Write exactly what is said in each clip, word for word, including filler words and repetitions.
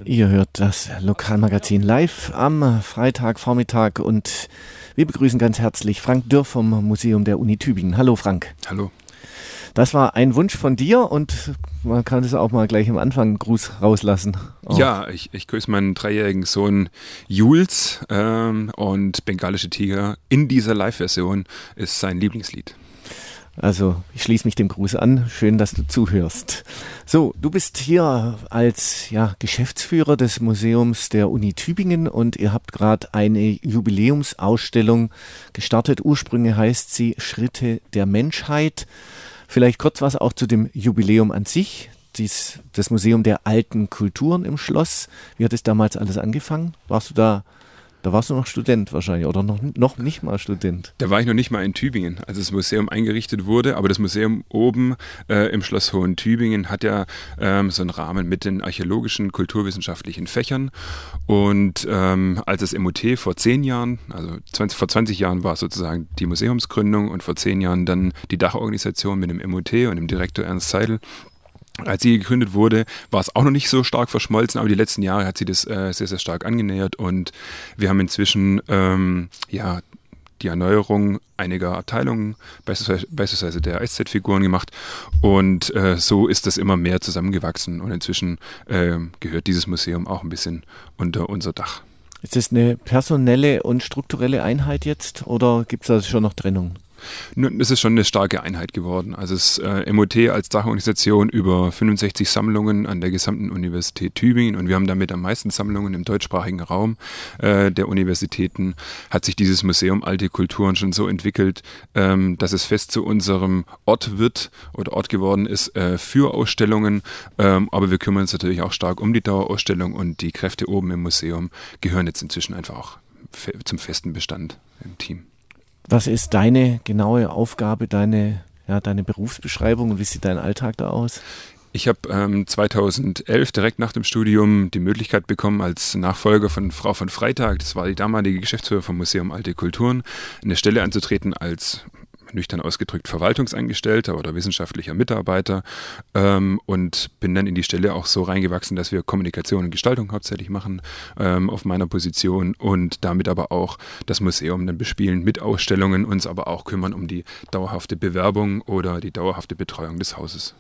Ihr hört das Lokalmagazin live am Freitagvormittag und wir begrüßen ganz herzlich Frank Dürr vom Museum der Uni Tübingen. Hallo Frank. Hallo. Das war ein Wunsch von dir und man kann es auch mal gleich am Anfang einen Gruß rauslassen. Oh. Ja, ich, ich grüße meinen dreijährigen Sohn Jules ähm, und Bengalische Tiger in dieser Live-Version ist sein Lieblingslied. Also ich schließe mich dem Gruß an. Schön, dass du zuhörst. So, du bist hier als ja, Geschäftsführer des Museums der Uni Tübingen und ihr habt gerade eine Jubiläumsausstellung gestartet. Ursprünglich heißt sie Schritte der Menschheit. Vielleicht kurz was auch zu dem Jubiläum an sich. Dies, das Museum der alten Kulturen im Schloss. Wie hat es damals alles angefangen? Warst du da? Da warst du noch Student wahrscheinlich oder noch, noch nicht mal Student. Da war ich noch nicht mal in Tübingen, als das Museum eingerichtet wurde. Aber das Museum oben äh, im Schloss Hohen-Tübingen hat ja ähm, so einen Rahmen mit den archäologischen, kulturwissenschaftlichen Fächern. Und ähm, als das M U T vor zehn Jahren, also zwanzig, vor zwanzig Jahren war sozusagen die Museumsgründung und vor zehn Jahren dann die Dachorganisation mit dem M U T und dem Direktor Ernst Seidel. Als sie gegründet wurde, war es auch noch nicht so stark verschmolzen, aber die letzten Jahre hat sie das äh, sehr, sehr stark angenähert und wir haben inzwischen ähm, ja, die Erneuerung einiger Abteilungen, beispielsweise, beispielsweise der Eiszeit-Figuren gemacht und äh, so ist das immer mehr zusammengewachsen und inzwischen äh, gehört dieses Museum auch ein bisschen unter unser Dach. Ist das eine personelle und strukturelle Einheit jetzt oder gibt es da schon noch Trennung? Es ist schon eine starke Einheit geworden. Also das äh, M U T als Dachorganisation über fünfundsechzig Sammlungen an der gesamten Universität Tübingen und wir haben damit am meisten Sammlungen im deutschsprachigen Raum äh, der Universitäten, hat sich dieses Museum Alte Kulturen schon so entwickelt, ähm, dass es fest zu unserem Ort wird oder Ort geworden ist äh, für Ausstellungen, ähm, aber wir kümmern uns natürlich auch stark um die Dauerausstellung und die Kräfte oben im Museum gehören jetzt inzwischen einfach auch fe- zum festen Bestand im Team. Was ist deine genaue Aufgabe, deine, ja, deine Berufsbeschreibung und wie sieht dein Alltag da aus? Ich habe ähm, zweitausendelf direkt nach dem Studium die Möglichkeit bekommen, als Nachfolger von Frau von Freitag, das war die damalige Geschäftsführerin vom Museum Alte Kulturen, eine Stelle anzutreten als nüchtern ausgedrückt Verwaltungsangestellter oder wissenschaftlicher Mitarbeiter ähm, und bin dann in die Stelle auch so reingewachsen, dass wir Kommunikation und Gestaltung hauptsächlich machen ähm, auf meiner Position und damit aber auch das Museum dann bespielen mit Ausstellungen, uns aber auch kümmern um die dauerhafte Bewerbung oder die dauerhafte Betreuung des Hauses.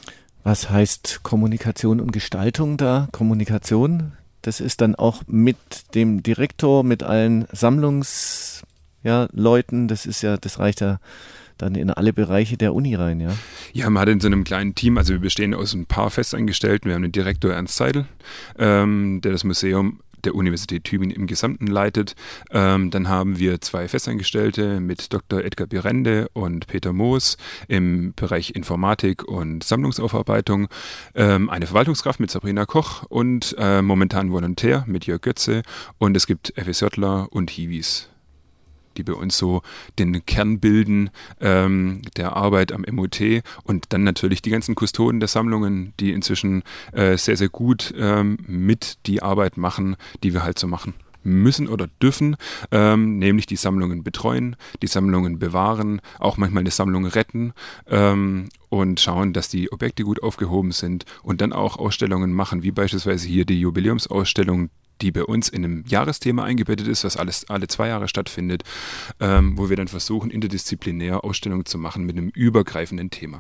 Was heißt Kommunikation und Gestaltung da? Kommunikation, das ist dann auch mit dem Direktor, mit allen Sammlungs Ja, Leuten, das ist ja, das reicht ja dann in alle Bereiche der Uni rein, ja? Ja, man hat in so einem kleinen Team, also wir bestehen aus ein paar Festangestellten, wir haben den Direktor Ernst Seidel, ähm, der das Museum der Universität Tübingen im Gesamten leitet. Ähm, dann haben wir zwei Festangestellte mit Doktor Edgar Birende und Peter Moos im Bereich Informatik und Sammlungsaufarbeitung, ähm, eine Verwaltungskraft mit Sabrina Koch und äh, momentan Volontär mit Jörg Götze und es gibt FSJler und Hiwis, die bei uns so den Kern bilden ähm, der Arbeit am M U T und dann natürlich die ganzen Kustoden der Sammlungen, die inzwischen äh, sehr, sehr gut ähm, mit die Arbeit machen, die wir halt so machen müssen oder dürfen, ähm, nämlich die Sammlungen betreuen, die Sammlungen bewahren, auch manchmal eine Sammlung retten ähm, und schauen, dass die Objekte gut aufgehoben sind und dann auch Ausstellungen machen, wie beispielsweise hier die Jubiläumsausstellung, die bei uns in einem Jahresthema eingebettet ist, was alles alle zwei Jahre stattfindet, ähm, wo wir dann versuchen, interdisziplinär Ausstellungen zu machen mit einem übergreifenden Thema.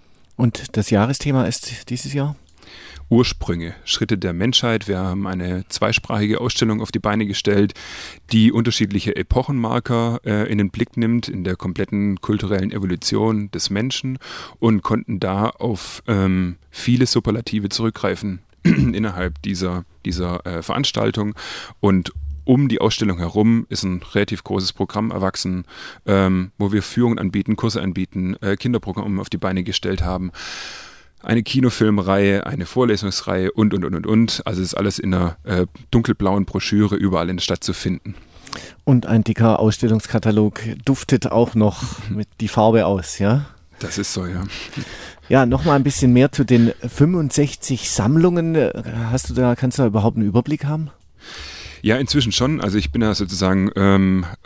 Und das Jahresthema ist dieses Jahr? Ursprünge, Schritte der Menschheit. Wir haben eine zweisprachige Ausstellung auf die Beine gestellt, die unterschiedliche Epochenmarker äh, in den Blick nimmt, in der kompletten kulturellen Evolution des Menschen und konnten da auf ähm, viele Superlative zurückgreifen innerhalb dieser, dieser äh, Veranstaltung und um die Ausstellung herum ist ein relativ großes Programm erwachsen, ähm, wo wir Führungen anbieten, Kurse anbieten, äh, Kinderprogramme auf die Beine gestellt haben, eine Kinofilmreihe, eine Vorlesungsreihe und, und, und, und, und. Also ist alles in einer äh, dunkelblauen Broschüre überall in der Stadt zu finden. Und ein dicker Ausstellungskatalog duftet auch noch mit die Farbe aus, ja? Das ist so, ja. Ja, nochmal ein bisschen mehr zu den fünfundsechzig Sammlungen. Hast du da, kannst du da überhaupt einen Überblick haben? Ja, inzwischen schon. Also ich bin ja sozusagen ähm,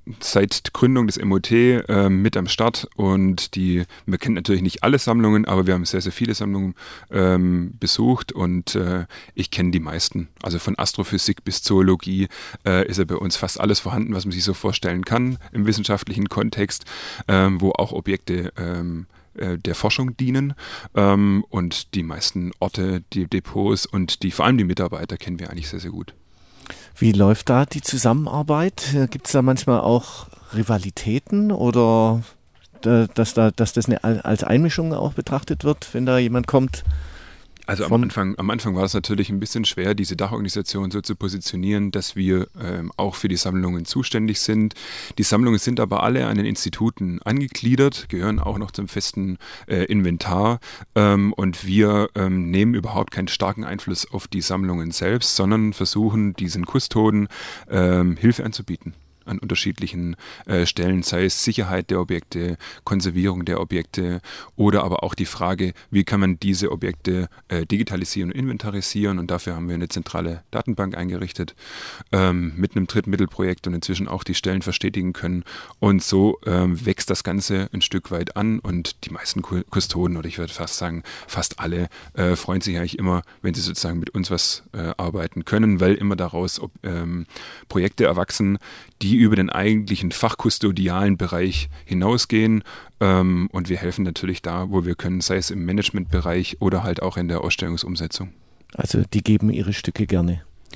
seit Gründung des M O T äh, mit am Start und die, man kennt natürlich nicht alle Sammlungen, aber wir haben sehr, sehr viele Sammlungen ähm, besucht und äh, ich kenne die meisten. Also von Astrophysik bis Zoologie äh, ist ja bei uns fast alles vorhanden, was man sich so vorstellen kann im wissenschaftlichen Kontext, ähm, wo auch Objekte ähm, der Forschung dienen ähm, und die meisten Orte, die Depots und die vor allem die Mitarbeiter kennen wir eigentlich sehr, sehr gut. Wie läuft da die Zusammenarbeit? Gibt es da manchmal auch Rivalitäten oder dass, da, dass das eine, als Einmischung auch betrachtet wird, wenn da jemand kommt? Also am Anfang, am Anfang war es natürlich ein bisschen schwer, diese Dachorganisation so zu positionieren, dass wir ähm, auch für die Sammlungen zuständig sind. Die Sammlungen sind aber alle an den Instituten angegliedert, gehören auch noch zum festen äh, Inventar ähm, und wir ähm, nehmen überhaupt keinen starken Einfluss auf die Sammlungen selbst, sondern versuchen diesen Kustoden ähm, Hilfe anzubieten an unterschiedlichen äh, Stellen, sei es Sicherheit der Objekte, Konservierung der Objekte oder aber auch die Frage, wie kann man diese Objekte äh, digitalisieren und inventarisieren, und dafür haben wir eine zentrale Datenbank eingerichtet ähm, mit einem Drittmittelprojekt und inzwischen auch die Stellen verstetigen können, und so ähm, wächst das Ganze ein Stück weit an und die meisten Kustoden, oder ich würde fast sagen fast alle, äh, freuen sich eigentlich immer, wenn sie sozusagen mit uns was äh, arbeiten können, weil immer daraus ob, ähm, Projekte erwachsen, die über den eigentlichen fachkustodialen Bereich hinausgehen. Ähm, und wir helfen natürlich da, wo wir können, sei es im Managementbereich oder halt auch in der Ausstellungsumsetzung. Also die geben ihre Stücke gerne?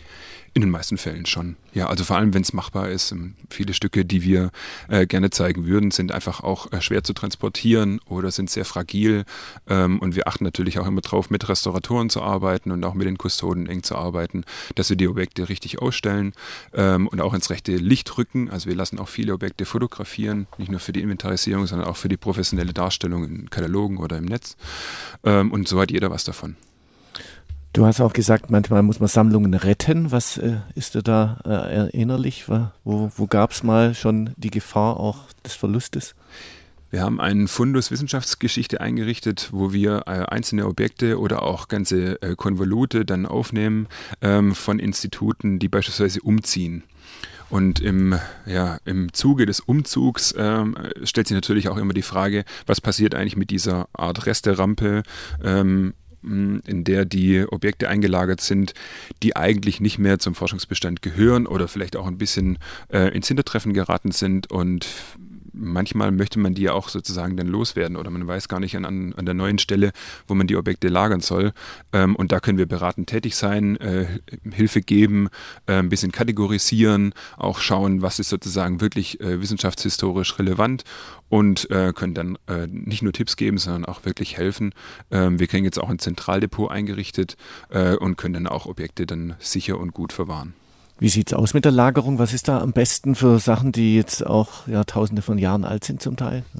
In den meisten Fällen schon. Ja, also vor allem, wenn es machbar ist. Viele Stücke, die wir äh, gerne zeigen würden, sind einfach auch äh, schwer zu transportieren oder sind sehr fragil. Ähm, und wir achten natürlich auch immer drauf, mit Restauratoren zu arbeiten und auch mit den Kustoden eng zu arbeiten, dass wir die Objekte richtig ausstellen ähm, und auch ins rechte Licht rücken. Also wir lassen auch viele Objekte fotografieren, nicht nur für die Inventarisierung, sondern auch für die professionelle Darstellung in Katalogen oder im Netz. Ähm, und so hat jeder was davon. Du hast auch gesagt, manchmal muss man Sammlungen retten. Was äh, ist dir da äh, erinnerlich? Wo, wo gab es mal schon die Gefahr auch des Verlustes? Wir haben einen Fundus Wissenschaftsgeschichte eingerichtet, wo wir äh, einzelne Objekte oder auch ganze äh, Konvolute dann aufnehmen ähm, von Instituten, die beispielsweise umziehen. Und im, ja, im Zuge des Umzugs ähm, stellt sich natürlich auch immer die Frage, was passiert eigentlich mit dieser Art Resterampe, ähm, in der die Objekte eingelagert sind, die eigentlich nicht mehr zum Forschungsbestand gehören oder vielleicht auch ein bisschen äh, ins Hintertreffen geraten sind, und manchmal möchte man die ja auch sozusagen dann loswerden oder man weiß gar nicht an, an der neuen Stelle, wo man die Objekte lagern soll. Ähm, und da können wir beratend tätig sein, äh, Hilfe geben, äh, ein bisschen kategorisieren, auch schauen, was ist sozusagen wirklich äh, wissenschaftshistorisch relevant, und äh, können dann äh, nicht nur Tipps geben, sondern auch wirklich helfen. Ähm, wir kriegen jetzt auch ein Zentraldepot eingerichtet äh, und können dann auch Objekte dann sicher und gut verwahren. Wie sieht es aus mit der Lagerung? Was ist da am besten für Sachen, die jetzt auch ja, tausende von Jahren alt sind zum Teil? Ja.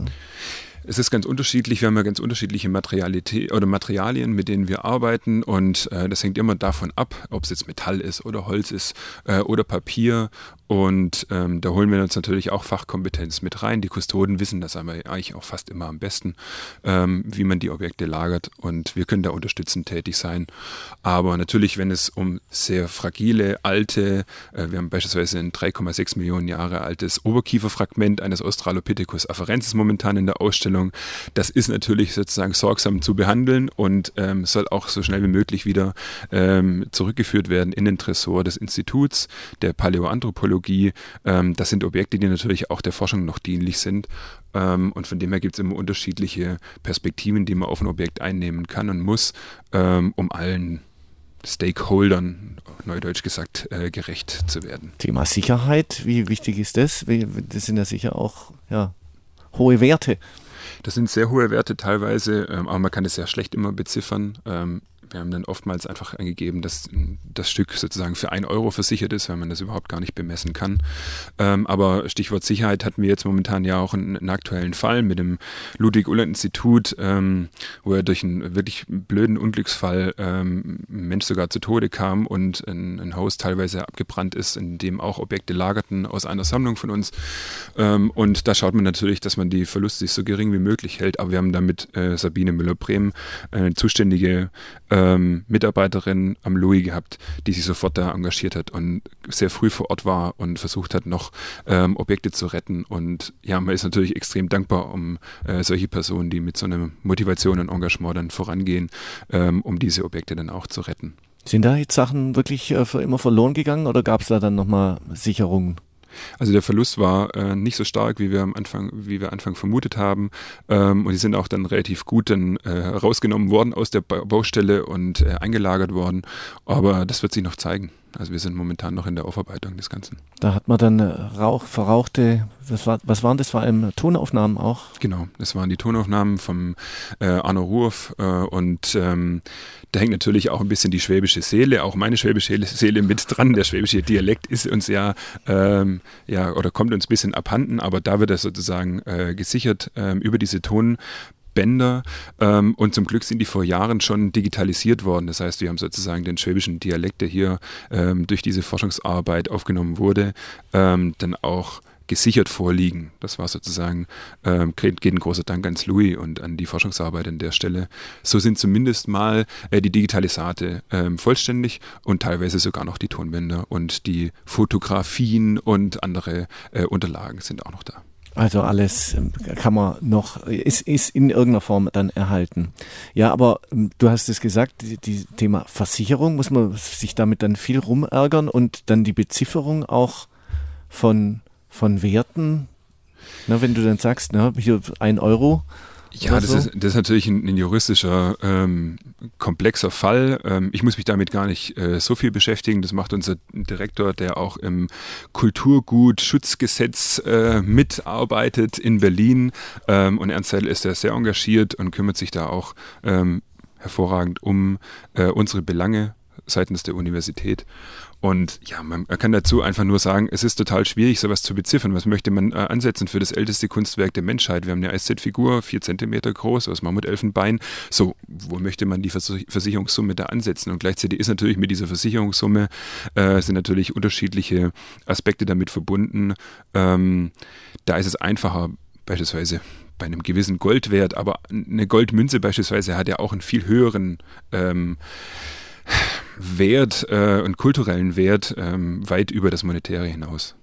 Es ist ganz unterschiedlich. Wir haben ja ganz unterschiedliche Materialität oder Materialien, mit denen wir arbeiten, und äh, das hängt immer davon ab, ob es jetzt Metall ist oder Holz ist äh, oder Papier. Und ähm, da holen wir uns natürlich auch Fachkompetenz mit rein. Die Kustoden wissen das aber eigentlich auch fast immer am besten, ähm, wie man die Objekte lagert, und wir können da unterstützend tätig sein. Aber natürlich, wenn es um sehr fragile, alte, äh, wir haben beispielsweise ein drei Komma sechs Millionen Jahre altes Oberkieferfragment eines Australopithecus afarensis momentan in der Ausstellung. Das ist natürlich sozusagen sorgsam zu behandeln und ähm, soll auch so schnell wie möglich wieder ähm, zurückgeführt werden in den Tresor des Instituts der Paläoanthropologie. Ähm, das sind Objekte, die natürlich auch der Forschung noch dienlich sind. Ähm, und von dem her gibt es immer unterschiedliche Perspektiven, die man auf ein Objekt einnehmen kann und muss, ähm, um allen Stakeholdern, neudeutsch gesagt, äh, gerecht zu werden. Thema Sicherheit, wie wichtig ist das? Das sind ja sicher auch ja, hohe Werte. Das sind sehr hohe Werte teilweise, ähm, aber man kann es sehr schlecht immer beziffern. Ähm, wir haben dann oftmals einfach angegeben, dass das Stück sozusagen für ein Euro versichert ist, weil man das überhaupt gar nicht bemessen kann. Ähm, aber Stichwort Sicherheit hatten wir jetzt momentan ja auch einen, einen aktuellen Fall mit dem Ludwig-Uhland-Institut, ähm, wo er durch einen wirklich blöden Unglücksfall ähm, ein Mensch sogar zu Tode kam und ein, ein Haus teilweise abgebrannt ist, in dem auch Objekte lagerten aus einer Sammlung von uns. Ähm, und da schaut man natürlich, dass man die Verluste sich so gering wie möglich hält. Aber wir haben damit äh, Sabine Müller-Brehm, eine zuständige ähm, Mitarbeiterin am Louis gehabt, die sich sofort da engagiert hat und sehr früh vor Ort war und versucht hat, noch ähm, Objekte zu retten. Und ja, man ist natürlich extrem dankbar um äh, solche Personen, die mit so einer Motivation und Engagement dann vorangehen, ähm, um diese Objekte dann auch zu retten. Sind da jetzt Sachen wirklich äh, für immer verloren gegangen oder gab es da dann nochmal Sicherungen? Also der Verlust war äh, nicht so stark, wie wir am Anfang, wie wir Anfang vermutet haben. Ähm, und die sind auch dann relativ gut dann äh, rausgenommen worden aus der ba- Baustelle und äh, eingelagert worden. Aber das wird sich noch zeigen. Also wir sind momentan noch in der Aufarbeitung des Ganzen. Da hat man dann Rauch, verrauchte, was, war, was waren das? Vor allem Tonaufnahmen auch? Genau, das waren die Tonaufnahmen vom äh, Arno Ruoff äh, und ähm, da hängt natürlich auch ein bisschen die schwäbische Seele, auch meine schwäbische Seele mit dran. Der schwäbische Dialekt ist uns ja, ähm, ja oder kommt uns ein bisschen abhanden, aber da wird er sozusagen äh, gesichert ähm, über diese Ton. Bänder ähm, und zum Glück sind die vor Jahren schon digitalisiert worden. Das heißt, wir haben sozusagen den schwäbischen Dialekt, der hier ähm, durch diese Forschungsarbeit aufgenommen wurde, ähm, dann auch gesichert vorliegen. Das war sozusagen, ähm, geht ein großer Dank ans Louis und an die Forschungsarbeit an der Stelle. So sind zumindest mal äh, die Digitalisate ähm, vollständig und teilweise sogar noch die Tonbänder und die Fotografien und andere äh, Unterlagen sind auch noch da. Also alles kann man noch, ist, ist in irgendeiner Form dann erhalten. Ja, aber du hast es gesagt, die, die Thema Versicherung, muss man sich damit dann viel rumärgern und dann die Bezifferung auch von, von Werten, na, wenn du dann sagst, na, hier ein Euro. Ja, das, so. ist, das ist natürlich ein, ein juristischer, ähm, komplexer Fall. Ähm, ich muss mich damit gar nicht äh, so viel beschäftigen. Das macht unser Direktor, der auch im Kulturgutschutzgesetz äh, mitarbeitet in Berlin. Ähm, und Ernst Seidel ist da sehr engagiert und kümmert sich da auch ähm, hervorragend um äh, unsere Belange seitens der Universität. Und ja, man kann dazu einfach nur sagen, es ist total schwierig, sowas zu beziffern. Was möchte man äh, ansetzen für das älteste Kunstwerk der Menschheit? Wir haben eine Eiszeit-Figur, vier Zentimeter groß, aus Mammutelfenbein. So, wo möchte man die Vers- Versicherungssumme da ansetzen? Und gleichzeitig ist natürlich mit dieser Versicherungssumme, äh, sind natürlich unterschiedliche Aspekte damit verbunden. Ähm, da ist es einfacher, beispielsweise bei einem gewissen Goldwert, aber eine Goldmünze beispielsweise hat ja auch einen viel höheren ähm, Wert äh, und kulturellen Wert ähm, weit über das Monetäre hinaus.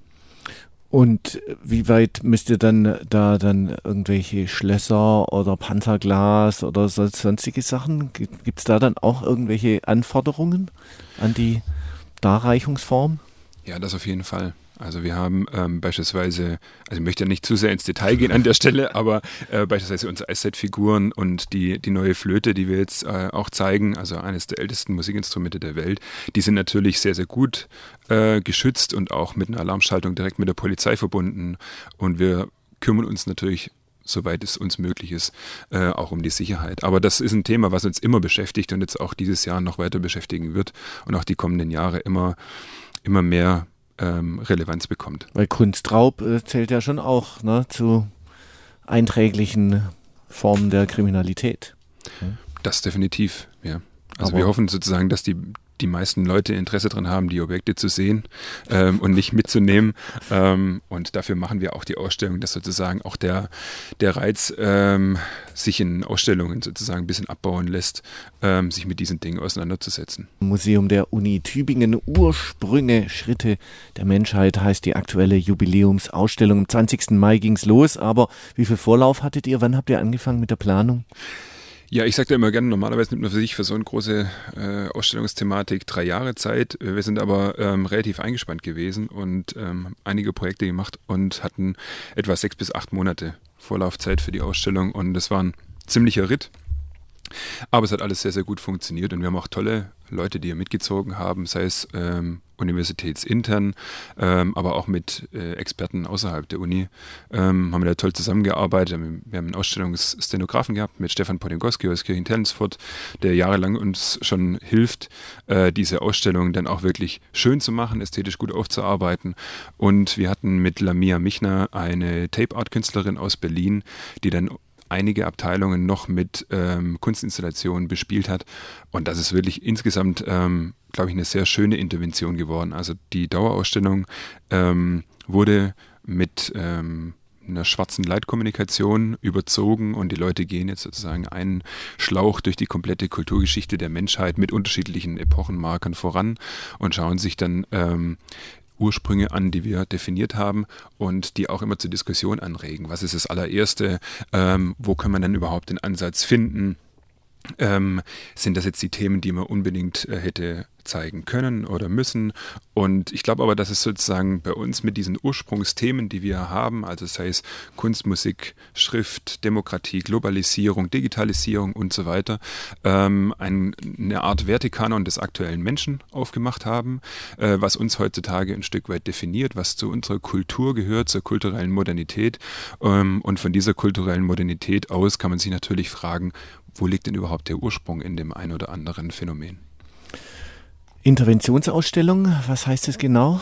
Und wie weit müsst ihr dann da dann irgendwelche Schlösser oder Panzerglas oder so, sonstige Sachen, gibt es da dann auch irgendwelche Anforderungen an die Darreichungsform? Ja, das auf jeden Fall. Also wir haben ähm, beispielsweise, also ich möchte ja nicht zu sehr ins Detail gehen an der Stelle, aber äh, beispielsweise unsere Eiszeitfiguren und die, die neue Flöte, die wir jetzt äh, auch zeigen, also eines der ältesten Musikinstrumente der Welt, die sind natürlich sehr, sehr gut äh, geschützt und auch mit einer Alarmschaltung direkt mit der Polizei verbunden. Und wir kümmern uns natürlich, soweit es uns möglich ist, äh, auch um die Sicherheit. Aber das ist ein Thema, was uns immer beschäftigt und jetzt auch dieses Jahr noch weiter beschäftigen wird und auch die kommenden Jahre immer, immer mehr Ähm, Relevanz bekommt. Weil Kunstraub äh, zählt ja schon auch, ne, zu einträglichen Formen der Kriminalität. Ja. Das definitiv, ja. Also Aber wir hoffen sozusagen, dass die, die meisten Leute Interesse daran haben, die Objekte zu sehen ähm, und nicht mitzunehmen. Ähm, und dafür machen wir auch die Ausstellung, dass sozusagen auch der, der Reiz ähm, sich in Ausstellungen sozusagen ein bisschen abbauen lässt, ähm, sich mit diesen Dingen auseinanderzusetzen. Museum der Uni Tübingen, Ursprünge, Schritte der Menschheit heißt die aktuelle Jubiläumsausstellung. Am zwanzigsten Mai ging es los, aber wie viel Vorlauf hattet ihr? Wann habt ihr angefangen mit der Planung? Ja, ich sage da immer gerne, normalerweise nimmt man für sich für so eine große äh, Ausstellungsthematik drei Jahre Zeit. Wir sind aber ähm, relativ eingespannt gewesen und ähm, einige Projekte gemacht und hatten etwa sechs bis acht Monate Vorlaufzeit für die Ausstellung und das war ein ziemlicher Ritt. Aber es hat alles sehr, sehr gut funktioniert und wir haben auch tolle Leute, die hier mitgezogen haben, sei es ähm, universitätsintern, ähm, aber auch mit äh, Experten außerhalb der Uni. Ähm, haben wir da toll zusammengearbeitet. Wir haben einen Ausstellungsstenografen gehabt mit Stefan Podingowski aus Kirchen-Tellenfurt, der jahrelang uns schon hilft, äh, diese Ausstellung dann auch wirklich schön zu machen, ästhetisch gut aufzuarbeiten. Und wir hatten mit Lamia Michner eine Tape-Art-Künstlerin aus Berlin, die dann einige Abteilungen noch mit ähm, Kunstinstallationen bespielt hat. Und das ist wirklich insgesamt, ähm, glaube ich, eine sehr schöne Intervention geworden. Also die Dauerausstellung ähm, wurde mit ähm, einer schwarzen Leitkommunikation überzogen und die Leute gehen jetzt sozusagen einen Schlauch durch die komplette Kulturgeschichte der Menschheit mit unterschiedlichen Epochenmarkern voran und schauen sich dann ähm, Ursprünge an, die wir definiert haben und die auch immer zur Diskussion anregen. Was ist das allererste? Ähm, wo kann man denn überhaupt den Ansatz finden? Ähm, sind das jetzt die Themen, die man unbedingt äh, hätte zeigen können oder müssen? Und ich glaube aber, dass es sozusagen bei uns mit diesen Ursprungsthemen, die wir haben, also sei es Kunst, Musik, Schrift, Demokratie, Globalisierung, Digitalisierung und so weiter, ähm, ein, eine Art Wertekanon des aktuellen Menschen aufgemacht haben, äh, was uns heutzutage ein Stück weit definiert, was zu unserer Kultur gehört, zur kulturellen Modernität. Ähm, und von dieser kulturellen Modernität aus kann man sich natürlich fragen, wo liegt denn überhaupt der Ursprung in dem ein oder anderen Phänomen? Interventionsausstellung, was heißt das genau?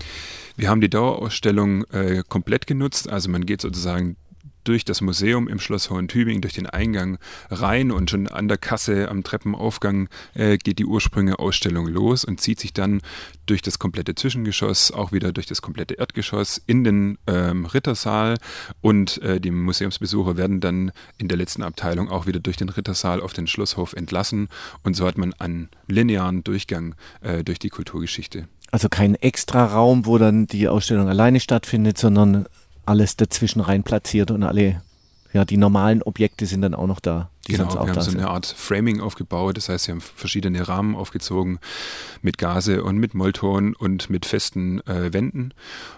Wir haben die Dauerausstellung äh, komplett genutzt, also man geht sozusagen durch das Museum im Schloss Hohentübingen, durch den Eingang rein und schon an der Kasse am Treppenaufgang äh, geht die Ursprünge-Ausstellung los und zieht sich dann durch das komplette Zwischengeschoss, auch wieder durch das komplette Erdgeschoss in den ähm, Rittersaal und äh, die Museumsbesucher werden dann in der letzten Abteilung auch wieder durch den Rittersaal auf den Schlosshof entlassen und so hat man einen linearen Durchgang äh, durch die Kulturgeschichte. Also kein extra Raum, wo dann die Ausstellung alleine stattfindet, sondern alles dazwischen rein platziert und alle, ja, die normalen Objekte sind dann auch noch da. Die genau, sonst auch wir haben da so sind. eine Art Framing aufgebaut, das heißt, wir haben verschiedene Rahmen aufgezogen mit Gase und mit Mollton und mit festen äh, Wänden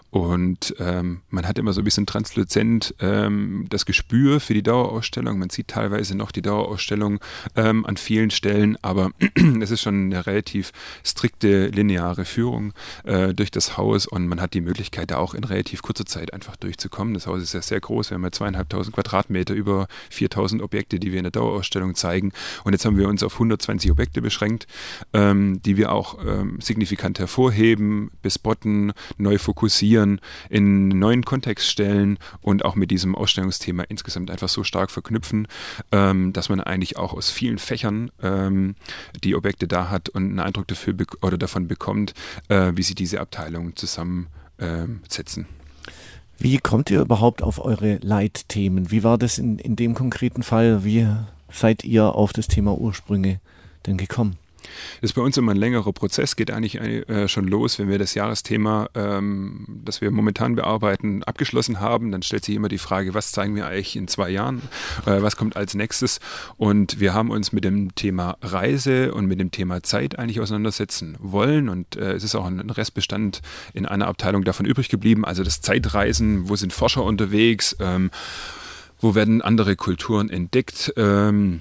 und ähm, man hat immer so ein bisschen transluzent ähm, das Gespür für die Dauerausstellung, man sieht teilweise noch die Dauerausstellung ähm, an vielen Stellen, aber es ist schon eine relativ strikte lineare Führung äh, durch das Haus und man hat die Möglichkeit, da auch in relativ kurzer Zeit einfach durchzukommen. Das Haus ist ja sehr groß, wir haben ja zweieinhalbtausend Quadratmeter, über viertausend Objekte, die wir in der Dauerausstellung zeigen. Und jetzt haben wir uns auf hundertzwanzig Objekte beschränkt, ähm, die wir auch ähm, signifikant hervorheben, bespotten, neu fokussieren, in einen neuen Kontext stellen und auch mit diesem Ausstellungsthema insgesamt einfach so stark verknüpfen, ähm, dass man eigentlich auch aus vielen Fächern ähm, die Objekte da hat und einen Eindruck dafür be- oder davon bekommt, äh, wie sich diese Abteilungen zusammensetzen. Ähm, Wie kommt ihr überhaupt auf eure Leitthemen? Wie war das in, in dem konkreten Fall? Wie seid ihr auf das Thema Ursprünge denn gekommen? Das ist bei uns immer ein längerer Prozess, geht eigentlich äh, schon los, wenn wir das Jahresthema, ähm, das wir momentan bearbeiten, abgeschlossen haben. Dann stellt sich immer die Frage, was zeigen wir eigentlich in zwei Jahren, äh, was kommt als nächstes? Und wir haben uns mit dem Thema Reise und mit dem Thema Zeit eigentlich auseinandersetzen wollen und äh, es ist auch ein Restbestand in einer Abteilung davon übrig geblieben, also das Zeitreisen, wo sind Forscher unterwegs, ähm, wo werden andere Kulturen entdeckt, ähm,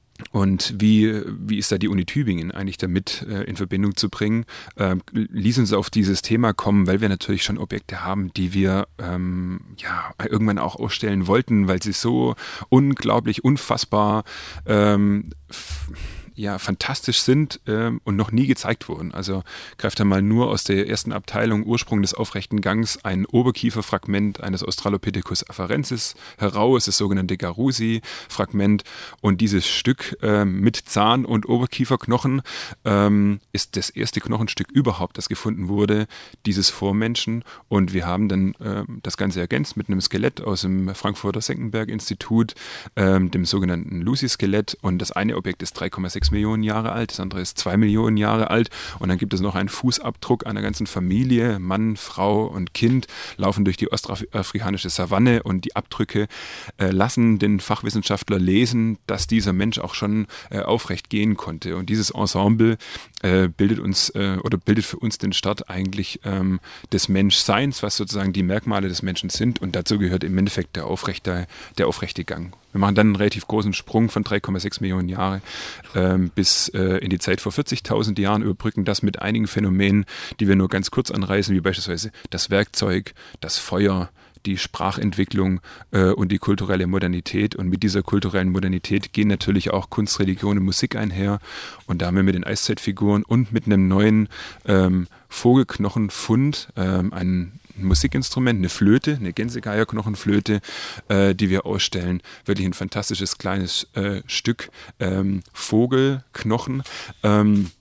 und wie, wie ist da die Uni Tübingen eigentlich damit äh, in Verbindung zu bringen? Ähm, ließ uns auf dieses Thema kommen, weil wir natürlich schon Objekte haben, die wir ähm, ja, irgendwann auch ausstellen wollten, weil sie so unglaublich, unfassbar ähm, f- ja, fantastisch sind ähm, und noch nie gezeigt wurden. Also greift da mal nur aus der ersten Abteilung Ursprung des aufrechten Gangs ein Oberkieferfragment eines Australopithecus afarensis heraus, das sogenannte Garusi-Fragment. Und dieses Stück ähm, mit Zahn und Oberkieferknochen ähm, ist das erste Knochenstück überhaupt, das gefunden wurde, dieses Vormenschen. Und wir haben dann ähm, das Ganze ergänzt mit einem Skelett aus dem Frankfurter Senckenberg-Institut, ähm, dem sogenannten Lucy-Skelett. Und das eine Objekt ist drei Komma sechs Millionen Jahre alt, das andere ist zwei Millionen Jahre alt und dann gibt es noch einen Fußabdruck einer ganzen Familie, Mann, Frau und Kind, laufen durch die ostafrikanische Savanne und die Abdrücke äh, lassen den Fachwissenschaftler lesen, dass dieser Mensch auch schon äh, aufrecht gehen konnte und dieses Ensemble äh, bildet uns äh, oder bildet für uns den Start eigentlich ähm, des Menschseins, was sozusagen die Merkmale des Menschen sind und dazu gehört im Endeffekt der aufrechte, der aufrechte Gang. Wir machen dann einen relativ großen Sprung von drei Komma sechs Millionen Jahre ähm, bis äh, in die Zeit vor vierzigtausend Jahren, überbrücken das mit einigen Phänomenen, die wir nur ganz kurz anreißen, wie beispielsweise das Werkzeug, das Feuer, die Sprachentwicklung äh, und die kulturelle Modernität. Und mit dieser kulturellen Modernität gehen natürlich auch Kunst, Religion und Musik einher. Und da haben wir mit den Eiszeitfiguren und mit einem neuen ähm, Vogelknochenfund ähm, einen ein Musikinstrument, eine Flöte, eine Gänsegeierknochenflöte, äh, die wir ausstellen. Wirklich ein fantastisches kleines äh, Stück ähm, Vogelknochen. Ähm,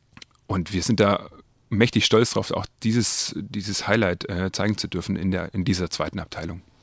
und wir sind da mächtig stolz drauf, auch dieses, dieses Highlight äh, zeigen zu dürfen in, der, in dieser zweiten Abteilung.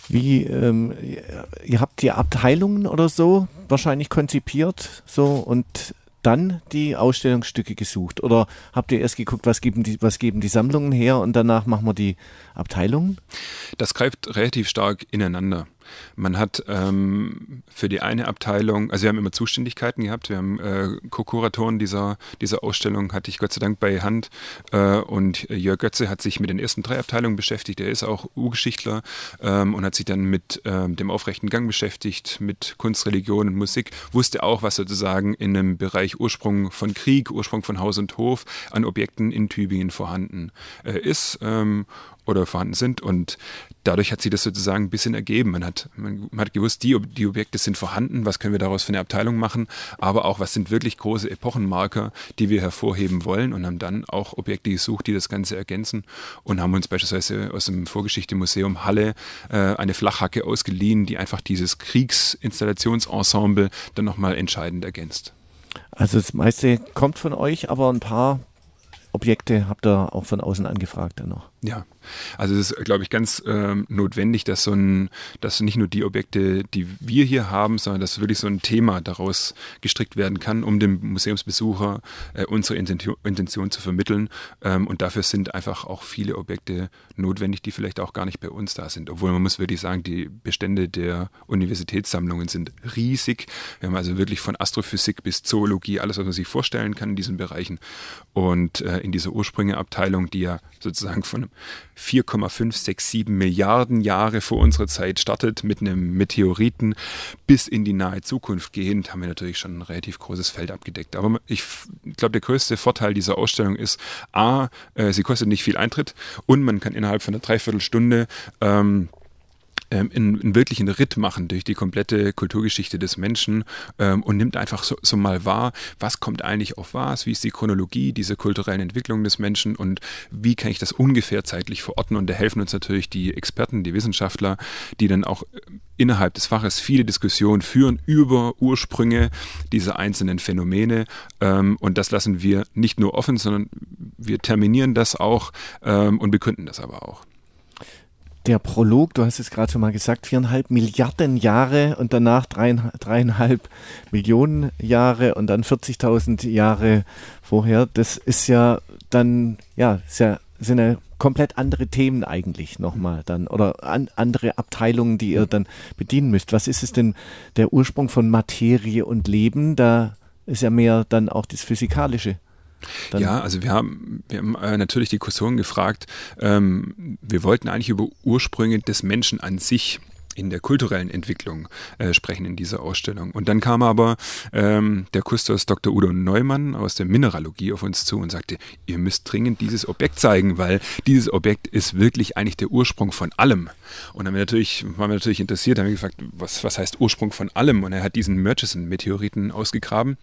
Wie, ähm, ihr habt die Abteilungen oder so wahrscheinlich konzipiert, so, und dann die Ausstellungsstücke gesucht? Oder habt ihr erst geguckt, was geben die, was geben die Sammlungen her und danach machen wir die Abteilungen? Das greift relativ stark ineinander. Man hat ähm, für die eine Abteilung, also wir haben immer Zuständigkeiten gehabt, wir haben äh, Co-Kuratoren dieser, dieser Ausstellung, hatte ich Gott sei Dank bei Hand, äh, und Jörg Götze hat sich mit den ersten drei Abteilungen beschäftigt, er ist auch Urgeschichtler ähm, und hat sich dann mit ähm, dem aufrechten Gang beschäftigt, mit Kunst, Religion und Musik, wusste auch, was sozusagen in einem Bereich Ursprung von Krieg, Ursprung von Haus und Hof an Objekten in Tübingen vorhanden äh, ist ähm, oder vorhanden sind, und dadurch hat sich das sozusagen ein bisschen ergeben. Man hat, man hat gewusst, die, die Objekte sind vorhanden, was können wir daraus für eine Abteilung machen, aber auch, was sind wirklich große Epochenmarker, die wir hervorheben wollen, und haben dann auch Objekte gesucht, die das Ganze ergänzen, und haben uns beispielsweise aus dem Vorgeschichte-Museum Halle äh, eine Flachhacke ausgeliehen, die einfach dieses Kriegsinstallationsensemble dann nochmal entscheidend ergänzt. Also das meiste kommt von euch, aber ein paar Objekte habt ihr auch von außen angefragt dann noch. Ja, also es ist, glaube ich, ganz ähm, notwendig, dass so ein, dass nicht nur die Objekte, die wir hier haben, sondern dass wirklich so ein Thema daraus gestrickt werden kann, um dem Museumsbesucher äh, unsere Intention, Intention zu vermitteln. Ähm, und dafür sind einfach auch viele Objekte notwendig, die vielleicht auch gar nicht bei uns da sind. Obwohl man muss wirklich sagen, die Bestände der Universitätssammlungen sind riesig. Wir haben also wirklich von Astrophysik bis Zoologie, alles, was man sich vorstellen kann in diesen Bereichen. Und äh, in dieser Ursprünge-Abteilung, die ja sozusagen von vier Komma fünf sechs sieben Milliarden Jahre vor unserer Zeit startet, mit einem Meteoriten bis in die nahe Zukunft gehend, haben wir natürlich schon ein relativ großes Feld abgedeckt. Aber ich glaube, der größte Vorteil dieser Ausstellung ist, a, äh, sie kostet nicht viel Eintritt, und man kann innerhalb von einer Dreiviertelstunde ähm, Ähm, in, in wirklichen Ritt machen durch die komplette Kulturgeschichte des Menschen ähm, und nimmt einfach so, so mal wahr, was kommt eigentlich auf was, wie ist die Chronologie dieser kulturellen Entwicklung des Menschen und wie kann ich das ungefähr zeitlich verorten, und da helfen uns natürlich die Experten, die Wissenschaftler, die dann auch innerhalb des Faches viele Diskussionen führen über Ursprünge dieser einzelnen Phänomene, ähm, und das lassen wir nicht nur offen, sondern wir terminieren das auch ähm, und begründen das aber auch. Der Prolog, du hast es gerade schon mal gesagt, viereinhalb Milliarden Jahre und danach dreiein, dreieinhalb Millionen Jahre und dann vierzigtausend Jahre vorher. Das ist ja dann, ja, ist ja, sind ja komplett andere Themen eigentlich nochmal dann oder an, andere Abteilungen, die ihr dann bedienen müsst. Was ist es denn, der Ursprung von Materie und Leben? Da ist ja mehr dann auch das Physikalische. Dann ja, also wir haben, wir haben äh, natürlich die Kursoren gefragt, ähm, wir wollten eigentlich über Ursprünge des Menschen an sich in der kulturellen Entwicklung äh, sprechen in dieser Ausstellung. Und dann kam aber ähm, der Kustos Doktor Udo Neumann aus der Mineralogie auf uns zu und sagte, ihr müsst dringend dieses Objekt zeigen, weil dieses Objekt ist wirklich eigentlich der Ursprung von allem. Und dann haben wir natürlich, waren wir natürlich interessiert, haben wir gefragt, was, was heißt Ursprung von allem? Und er hat diesen Murchison-Meteoriten ausgegraben,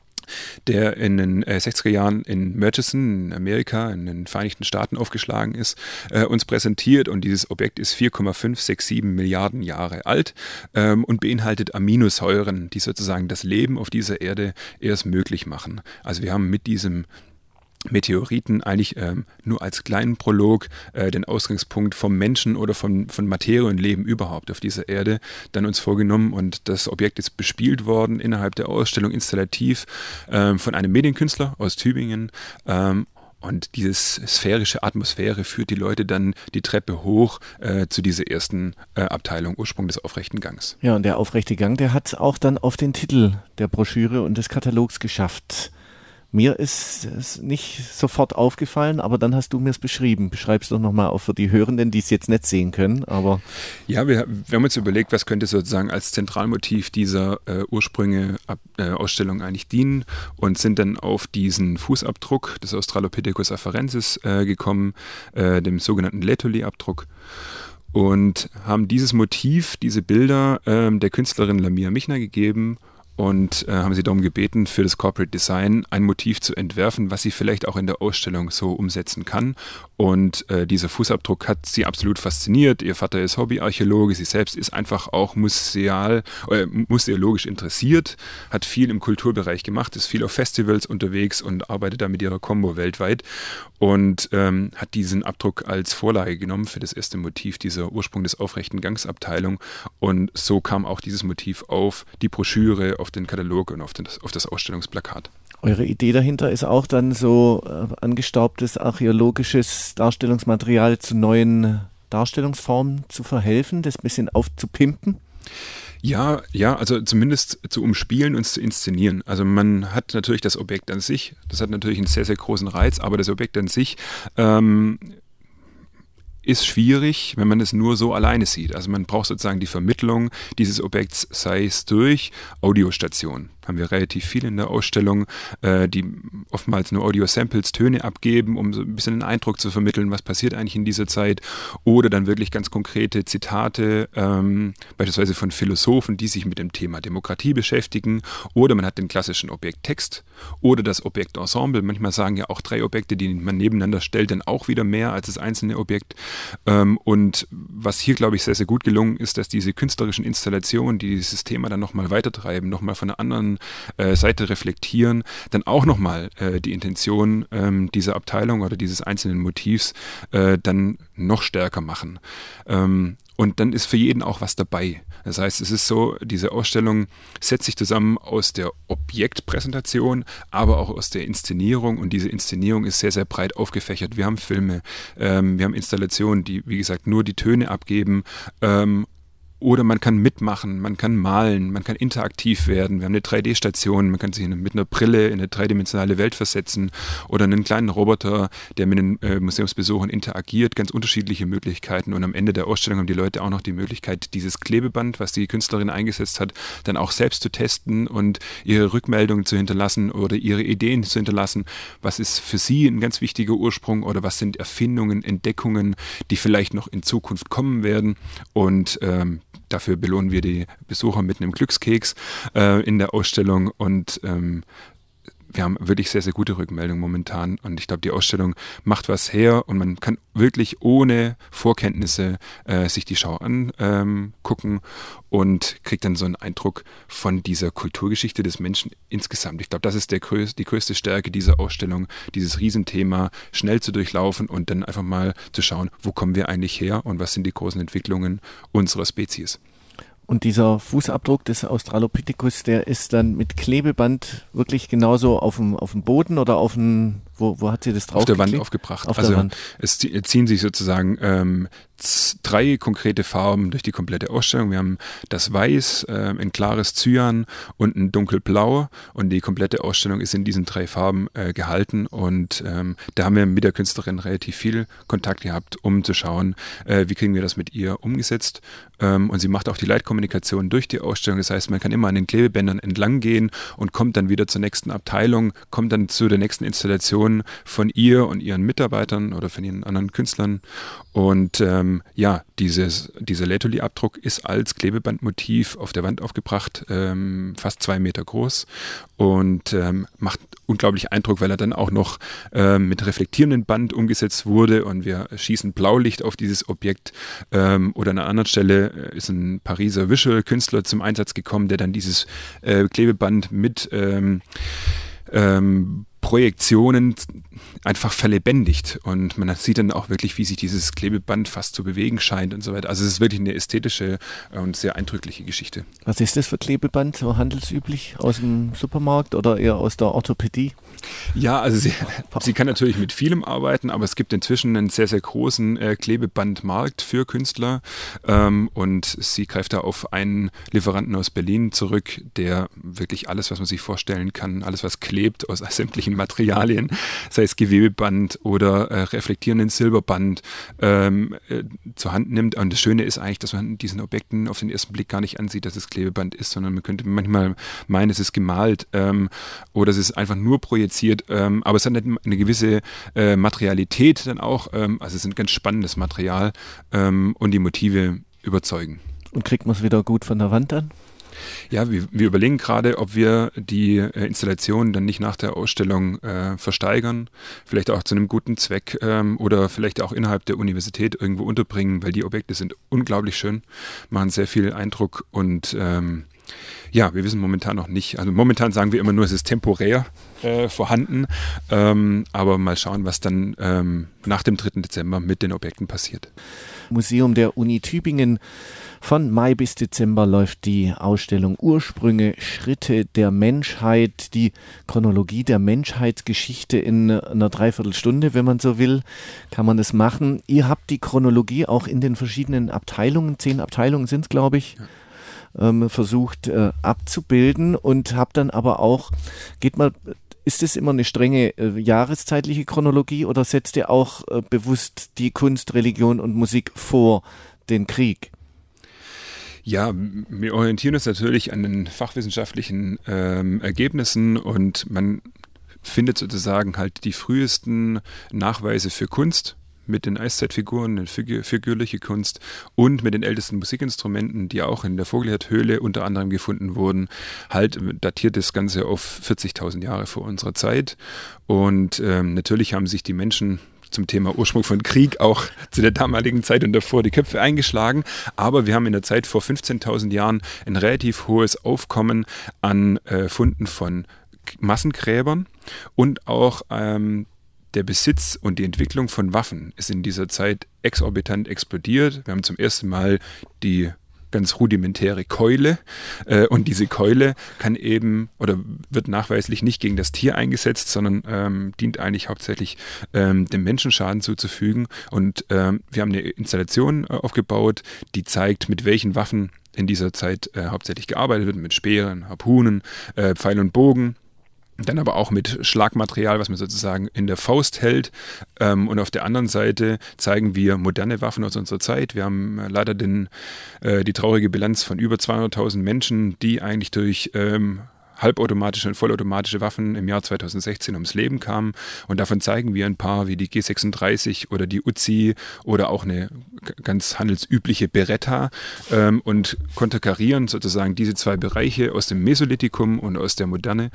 der in den äh, sechziger Jahren in Murchison, in Amerika, in den Vereinigten Staaten aufgeschlagen ist, äh, uns präsentiert. Und dieses Objekt ist vier Komma fünf sechs sieben Milliarden Jahre alt ähm, und beinhaltet Aminosäuren, die sozusagen das Leben auf dieser Erde erst möglich machen. Also wir haben mit diesem Meteoriten eigentlich ähm, nur als kleinen Prolog äh, den Ausgangspunkt vom Menschen oder von, von Materie und Leben überhaupt auf dieser Erde dann uns vorgenommen, und das Objekt ist bespielt worden innerhalb der Ausstellung installativ ähm, von einem Medienkünstler aus Tübingen, ähm, und diese sphärische Atmosphäre führt die Leute dann die Treppe hoch äh, zu dieser ersten äh, Abteilung, Ursprung des aufrechten Gangs. Ja, und der aufrechte Gang, der hat es auch dann auf den Titel der Broschüre und des Katalogs geschafft. Mir ist es nicht sofort aufgefallen, aber dann hast du mir es beschrieben. Beschreib es doch nochmal auch für die Hörenden, die es jetzt nicht sehen können. Aber ja, wir, wir haben uns überlegt, was könnte sozusagen als Zentralmotiv dieser äh, Ursprünge-Ausstellung äh, eigentlich dienen, und sind dann auf diesen Fußabdruck des Australopithecus afarensis äh, gekommen, äh, dem sogenannten Laetoli-Abdruck. Und haben dieses Motiv, diese Bilder äh, der Künstlerin Lamia Michner gegeben und äh, haben sie darum gebeten, für das Corporate Design ein Motiv zu entwerfen, was sie vielleicht auch in der Ausstellung so umsetzen kann. Und äh, dieser Fußabdruck hat sie absolut fasziniert. Ihr Vater ist Hobbyarchäologe, sie selbst ist einfach auch museal, äh, museologisch interessiert, hat viel im Kulturbereich gemacht, ist viel auf Festivals unterwegs und arbeitet da mit ihrer Combo weltweit und ähm, hat diesen Abdruck als Vorlage genommen für das erste Motiv, dieser Ursprung des aufrechten Gangsabteilung. Und so kam auch dieses Motiv auf die Broschüre, auf den Katalog und auf, den, auf das Ausstellungsplakat. Eure Idee dahinter ist auch dann so äh, angestaubtes archäologisches Darstellungsmaterial zu neuen Darstellungsformen zu verhelfen, das ein bisschen aufzupimpen? Ja, ja, also zumindest zu umspielen und zu inszenieren. Also man hat natürlich das Objekt an sich, das hat natürlich einen sehr, sehr großen Reiz, aber das Objekt an sich ähm, ist schwierig, wenn man es nur so alleine sieht. Also man braucht sozusagen die Vermittlung dieses Objekts, sei es durch Audiostationen. Haben wir relativ viel in der Ausstellung, äh, die oftmals nur Audio-Samples, Töne abgeben, um so ein bisschen einen Eindruck zu vermitteln, was passiert eigentlich in dieser Zeit. Oder dann wirklich ganz konkrete Zitate, ähm, beispielsweise von Philosophen, die sich mit dem Thema Demokratie beschäftigen. Oder man hat den klassischen Objekttext oder das Objektensemble. Manchmal sagen ja auch drei Objekte, die man nebeneinander stellt, dann auch wieder mehr als das einzelne Objekt. Ähm, und was hier, glaube ich, sehr, sehr gut gelungen ist, dass diese künstlerischen Installationen, die dieses Thema dann nochmal weitertreiben, nochmal von einer anderen äh, Seite reflektieren, dann auch nochmal äh, die Intention ähm, dieser Abteilung oder dieses einzelnen Motivs äh, dann noch stärker machen. Ähm, Und dann ist für jeden auch was dabei. Das heißt, es ist so, diese Ausstellung setzt sich zusammen aus der Objektpräsentation, aber auch aus der Inszenierung. Und diese Inszenierung ist sehr, sehr breit aufgefächert. Wir haben Filme, ähm, wir haben Installationen, die, wie gesagt, nur die Töne abgeben. Ähm, Oder man kann mitmachen, man kann malen, man kann interaktiv werden. Wir haben eine drei D-Station, man kann sich mit einer Brille in eine dreidimensionale Welt versetzen oder einen kleinen Roboter, der mit den äh, Museumsbesuchern interagiert. Ganz unterschiedliche Möglichkeiten. Und am Ende der Ausstellung haben die Leute auch noch die Möglichkeit, dieses Klebeband, was die Künstlerin eingesetzt hat, dann auch selbst zu testen und ihre Rückmeldungen zu hinterlassen oder ihre Ideen zu hinterlassen. Was ist für sie ein ganz wichtiger Ursprung oder was sind Erfindungen, Entdeckungen, die vielleicht noch in Zukunft kommen werden. Und ähm, dafür belohnen wir die Besucher mit einem Glückskeks äh, in der Ausstellung und ähm, wir haben wirklich sehr, sehr gute Rückmeldungen momentan und ich glaube, die Ausstellung macht was her und man kann wirklich ohne Vorkenntnisse äh, sich die Schau angucken ähm, und kriegt dann so einen Eindruck von dieser Kulturgeschichte des Menschen insgesamt. Ich glaube, das ist der größ- die größte Stärke dieser Ausstellung, dieses Riesenthema schnell zu durchlaufen und dann einfach mal zu schauen, wo kommen wir eigentlich her und was sind die großen Entwicklungen unserer Spezies. Und dieser Fußabdruck des Australopithecus, der ist dann mit Klebeband wirklich genauso auf dem, auf dem Boden oder auf dem, wo, wo hat sie das drauf? Auf der Wand aufgebracht. Auf also der Wand. Es ziehen sich sozusagen ähm, drei konkrete Farben durch die komplette Ausstellung. Wir haben das Weiß, äh, ein klares Cyan und ein dunkelblau und die komplette Ausstellung ist in diesen drei Farben äh, gehalten und ähm, da haben wir mit der Künstlerin relativ viel Kontakt gehabt, um zu schauen, äh, wie kriegen wir das mit ihr umgesetzt ähm, und sie macht auch die Leitkommunikation durch die Ausstellung. Das heißt, man kann immer an den Klebebändern entlang gehen und kommt dann wieder zur nächsten Abteilung, kommt dann zu der nächsten Installation von ihr und ihren Mitarbeitern oder von ihren anderen Künstlern und ähm, ja, dieses, dieser Laetoli-Abdruck ist als Klebebandmotiv auf der Wand aufgebracht, ähm, fast zwei Meter groß und ähm, macht unglaublich Eindruck, weil er dann auch noch ähm, mit reflektierendem Band umgesetzt wurde und wir schießen Blaulicht auf dieses Objekt ähm, oder an einer anderen Stelle ist ein Pariser Visual-Künstler zum Einsatz gekommen, der dann dieses äh, Klebeband mit ähm, ähm, Projektionen einfach verlebendigt und man sieht dann auch wirklich, wie sich dieses Klebeband fast zu bewegen scheint und so weiter. Also es ist wirklich eine ästhetische und sehr eindrückliche Geschichte. Was ist das für Klebeband, so handelsüblich aus dem Supermarkt oder eher aus der Orthopädie? Ja, also sie, sie kann natürlich mit vielem arbeiten, aber es gibt inzwischen einen sehr, sehr großen äh, Klebebandmarkt für Künstler ähm, und sie greift da auf einen Lieferanten aus Berlin zurück, der wirklich alles, was man sich vorstellen kann, alles, was klebt aus sämtlichen Materialien, sei es Gewebeband oder äh, reflektierenden Silberband ähm, äh, zur Hand nimmt. Und das Schöne ist eigentlich, dass man diesen Objekten auf den ersten Blick gar nicht ansieht, dass es Klebeband ist, sondern man könnte manchmal meinen, es ist gemalt ähm, oder es ist einfach nur projiziert, ähm, aber es hat eine gewisse äh, Materialität dann auch, ähm, also es ist ein ganz spannendes Material ähm, und die Motive überzeugen. Und kriegt man es wieder gut von der Wand an? Ja, wir, wir überlegen gerade, ob wir die äh, Installation dann nicht nach der Ausstellung äh, versteigern, vielleicht auch zu einem guten Zweck ähm, oder vielleicht auch innerhalb der Universität irgendwo unterbringen, weil die Objekte sind unglaublich schön, machen sehr viel Eindruck und ähm, ja, wir wissen momentan noch nicht. Also momentan sagen wir immer nur, es ist temporär äh, vorhanden, ähm, aber mal schauen, was dann ähm, nach dem dritten Dezember mit den Objekten passiert. Museum der Uni Tübingen. Von Mai bis Dezember läuft die Ausstellung Ursprünge, Schritte der Menschheit, die Chronologie der Menschheitsgeschichte in einer Dreiviertelstunde, wenn man so will, kann man das machen. Ihr habt die Chronologie auch in den verschiedenen Abteilungen, zehn Abteilungen sind es, glaube ich, ähm, versucht äh, abzubilden und habt dann aber auch, geht mal, ist das immer eine strenge äh, jahreszeitliche Chronologie oder setzt ihr auch äh, bewusst die Kunst, Religion und Musik vor den Krieg? Ja, wir orientieren uns natürlich an den fachwissenschaftlichen ähm, Ergebnissen und man findet sozusagen halt die frühesten Nachweise für Kunst mit den Eiszeitfiguren, die figur- figürliche Kunst und mit den ältesten Musikinstrumenten, die auch in der Vogelherdhöhle unter anderem gefunden wurden, halt datiert das Ganze auf vierzigtausend Jahre vor unserer Zeit. Und ähm, natürlich haben sich die Menschen zum Thema Ursprung von Krieg auch zu der damaligen Zeit und davor die Köpfe eingeschlagen. Aber wir haben in der Zeit vor fünfzehntausend Jahren ein relativ hohes Aufkommen an äh, Funden von Massengräbern und auch ähm, der Besitz und die Entwicklung von Waffen ist in dieser Zeit exorbitant explodiert. Wir haben zum ersten Mal die ganz rudimentäre Keule äh, und diese Keule kann eben oder wird nachweislich nicht gegen das Tier eingesetzt, sondern ähm, dient eigentlich hauptsächlich ähm, dem Menschen Schaden zuzufügen und ähm, wir haben eine Installation äh, aufgebaut, die zeigt, mit welchen Waffen in dieser Zeit äh, hauptsächlich gearbeitet wird, mit Speeren, Harpunen, äh, Pfeil und Bogen. Dann aber auch mit Schlagmaterial, was man sozusagen in der Faust hält. Ähm, und auf der anderen Seite zeigen wir moderne Waffen aus unserer Zeit. Wir haben leider den, äh, die traurige Bilanz von über zweihunderttausend Menschen, die eigentlich durch ähm, halbautomatische und vollautomatische Waffen im Jahr zweitausendsechzehn ums Leben kamen. Und davon zeigen wir ein paar wie die G sechsunddreißig oder die Uzi oder auch eine ganz handelsübliche Beretta ähm, und konterkarieren sozusagen diese zwei Bereiche aus dem Mesolithikum und aus der Moderne.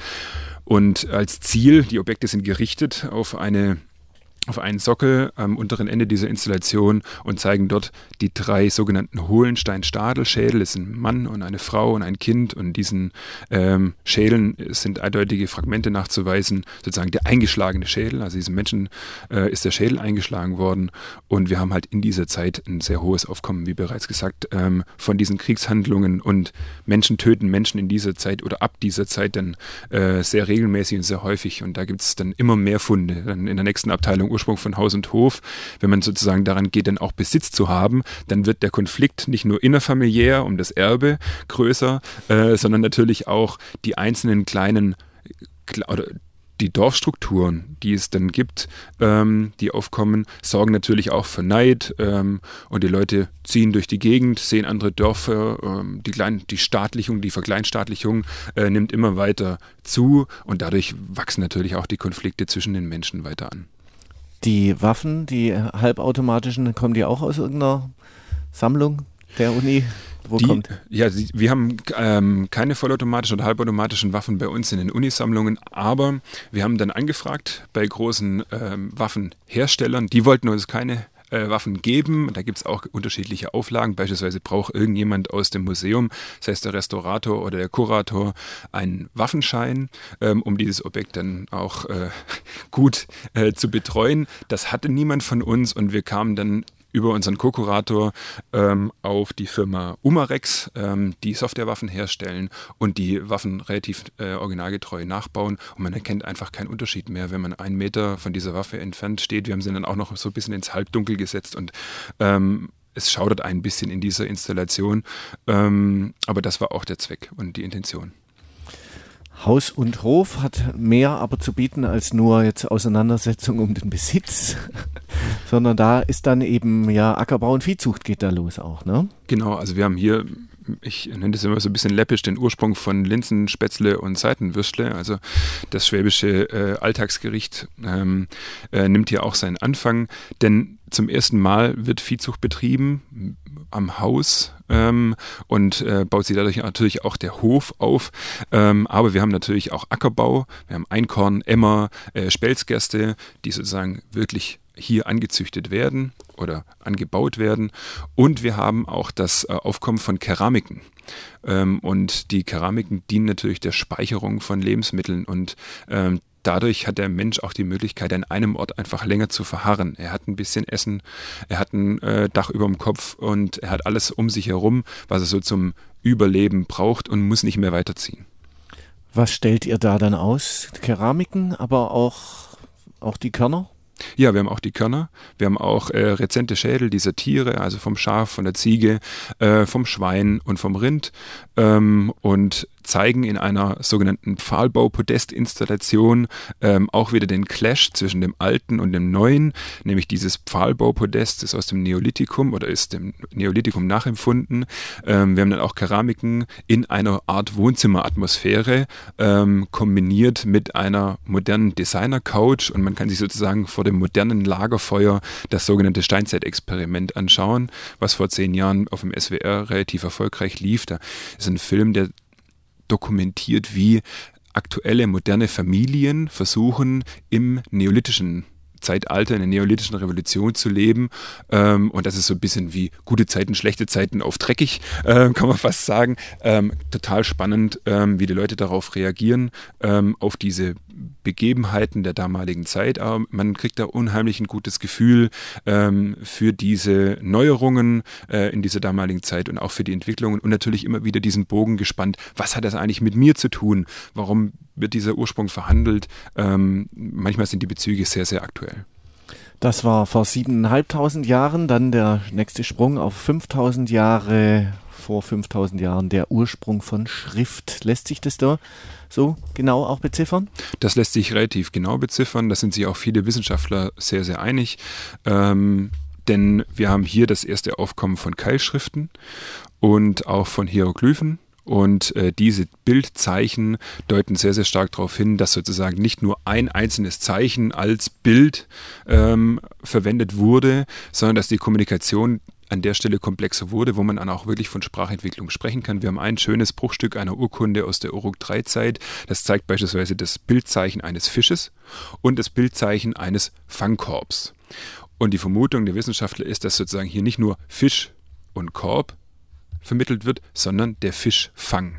Und als Ziel, die Objekte sind gerichtet auf eine auf einen Sockel am unteren Ende dieser Installation und zeigen dort die drei sogenannten Hohlenstein-Stadel-Schädel. Es sind ein Mann und eine Frau und ein Kind und in diesen ähm, Schädeln sind eindeutige Fragmente nachzuweisen, sozusagen der eingeschlagene Schädel, also diesem Menschen äh, ist der Schädel eingeschlagen worden und wir haben halt in dieser Zeit ein sehr hohes Aufkommen, wie bereits gesagt, ähm, von diesen Kriegshandlungen und Menschen töten Menschen in dieser Zeit oder ab dieser Zeit dann äh, sehr regelmäßig und sehr häufig und da gibt es dann immer mehr Funde. Dann in der nächsten Abteilung Ursprung von Haus und Hof, wenn man sozusagen daran geht, dann auch Besitz zu haben, dann wird der Konflikt nicht nur innerfamiliär um das Erbe größer, äh, sondern natürlich auch die einzelnen kleinen oder die Dorfstrukturen, die es dann gibt, ähm, die aufkommen, sorgen natürlich auch für Neid ähm, und die Leute ziehen durch die Gegend, sehen andere Dörfer, ähm, die, Klein-, die Staatlichung, die Verkleinstaatlichung äh, nimmt immer weiter zu und dadurch wachsen natürlich auch die Konflikte zwischen den Menschen weiter an. Die Waffen, die halbautomatischen, kommen die auch aus irgendeiner Sammlung der Uni? Wo die, kommt? Ja, wir haben ähm, keine vollautomatischen oder halbautomatischen Waffen bei uns in den Unisammlungen, aber wir haben dann angefragt bei großen ähm, Waffenherstellern, die wollten uns keine äh, Waffen geben. Da gibt es auch unterschiedliche Auflagen. Beispielsweise braucht irgendjemand aus dem Museum, das heißt der Restaurator oder der Kurator, einen Waffenschein, ähm, um dieses Objekt dann auch äh, gut äh, zu betreuen. Das hatte niemand von uns und wir kamen dann über unseren Co-Kurator ähm, auf die Firma Umarex, ähm, die Softwarewaffen herstellen und die Waffen relativ äh, originalgetreu nachbauen. Und man erkennt einfach keinen Unterschied mehr, wenn man einen Meter von dieser Waffe entfernt steht. Wir haben sie dann auch noch so ein bisschen ins Halbdunkel gesetzt und ähm, es schaudert ein bisschen in dieser Installation. Ähm, aber das war auch der Zweck und die Intention. Haus und Hof hat mehr aber zu bieten als nur jetzt Auseinandersetzung um den Besitz, sondern da ist dann eben ja Ackerbau und Viehzucht geht da los auch, ne? Genau, also wir haben hier, ich nenne das immer so ein bisschen läppisch, den Ursprung von Linsen, Spätzle und Seitenwürstle, also das schwäbische äh, Alltagsgericht ähm, äh, nimmt hier auch seinen Anfang, denn zum ersten Mal wird Viehzucht betrieben, am Haus ähm, und äh, baut sich dadurch natürlich auch der Hof auf. Ähm, aber wir haben natürlich auch Ackerbau, wir haben Einkorn, Emmer, äh, Spelzgerste, die sozusagen wirklich hier angezüchtet werden oder angebaut werden. Und wir haben auch das äh, Aufkommen von Keramiken. Ähm, und die Keramiken dienen natürlich der Speicherung von Lebensmitteln und ähm, dadurch hat der Mensch auch die Möglichkeit, an einem Ort einfach länger zu verharren. Er hat ein bisschen Essen, er hat ein äh, Dach über dem Kopf und er hat alles um sich herum, was er so zum Überleben braucht und muss nicht mehr weiterziehen. Was stellt ihr da dann aus? Keramiken, aber auch, auch die Körner? Ja, wir haben auch die Körner, wir haben auch äh, rezente Schädel dieser Tiere, also vom Schaf, von der Ziege, äh, vom Schwein und vom Rind ähm, und zeigen in einer sogenannten Pfahlbau-Podest-Installation ähm, auch wieder den Clash zwischen dem Alten und dem Neuen, nämlich dieses Pfahlbau-Podest ist aus dem Neolithikum oder ist dem Neolithikum nachempfunden. Ähm, wir haben dann auch Keramiken in einer Art Wohnzimmeratmosphäre ähm, kombiniert mit einer modernen Designer-Couch und man kann sich sozusagen vor dem modernen Lagerfeuer das sogenannte Steinzeitexperiment anschauen, was vor zehn Jahren auf dem S W R relativ erfolgreich lief. Da ist ein Film, der dokumentiert, wie aktuelle moderne Familien versuchen, im neolithischen Zeitalter, in der neolithischen Revolution zu leben. Ähm, und das ist so ein bisschen wie gute Zeiten, schlechte Zeiten auf dreckig, äh, kann man fast sagen. Ähm, total spannend, ähm, wie die Leute darauf reagieren, ähm, auf diese Begebenheiten der damaligen Zeit. Aber man kriegt da unheimlich ein gutes Gefühl ähm, für diese Neuerungen äh, in dieser damaligen Zeit und auch für die Entwicklungen und natürlich immer wieder diesen Bogen gespannt. Was hat das eigentlich mit mir zu tun? Warum wird dieser Ursprung verhandelt? Ähm, manchmal sind die Bezüge sehr, sehr aktuell. Das war vor siebeneinhalbtausend Jahren, dann der nächste Sprung auf fünftausend Jahre, vor fünftausend Jahren der Ursprung von Schrift. Lässt sich das da so genau auch beziffern? Das lässt sich relativ genau beziffern, da sind sich auch viele Wissenschaftler sehr, sehr einig, ähm, denn wir haben hier das erste Aufkommen von Keilschriften und auch von Hieroglyphen. Und äh, diese Bildzeichen deuten sehr, sehr stark darauf hin, dass sozusagen nicht nur ein einzelnes Zeichen als Bild ähm, verwendet wurde, sondern dass die Kommunikation an der Stelle komplexer wurde, wo man dann auch wirklich von Sprachentwicklung sprechen kann. Wir haben ein schönes Bruchstück einer Urkunde aus der Uruk drei Zeit. Das zeigt beispielsweise das Bildzeichen eines Fisches und das Bildzeichen eines Fangkorbs. Und die Vermutung der Wissenschaftler ist, dass sozusagen hier nicht nur Fisch und Korb vermittelt wird, sondern der Fischfang.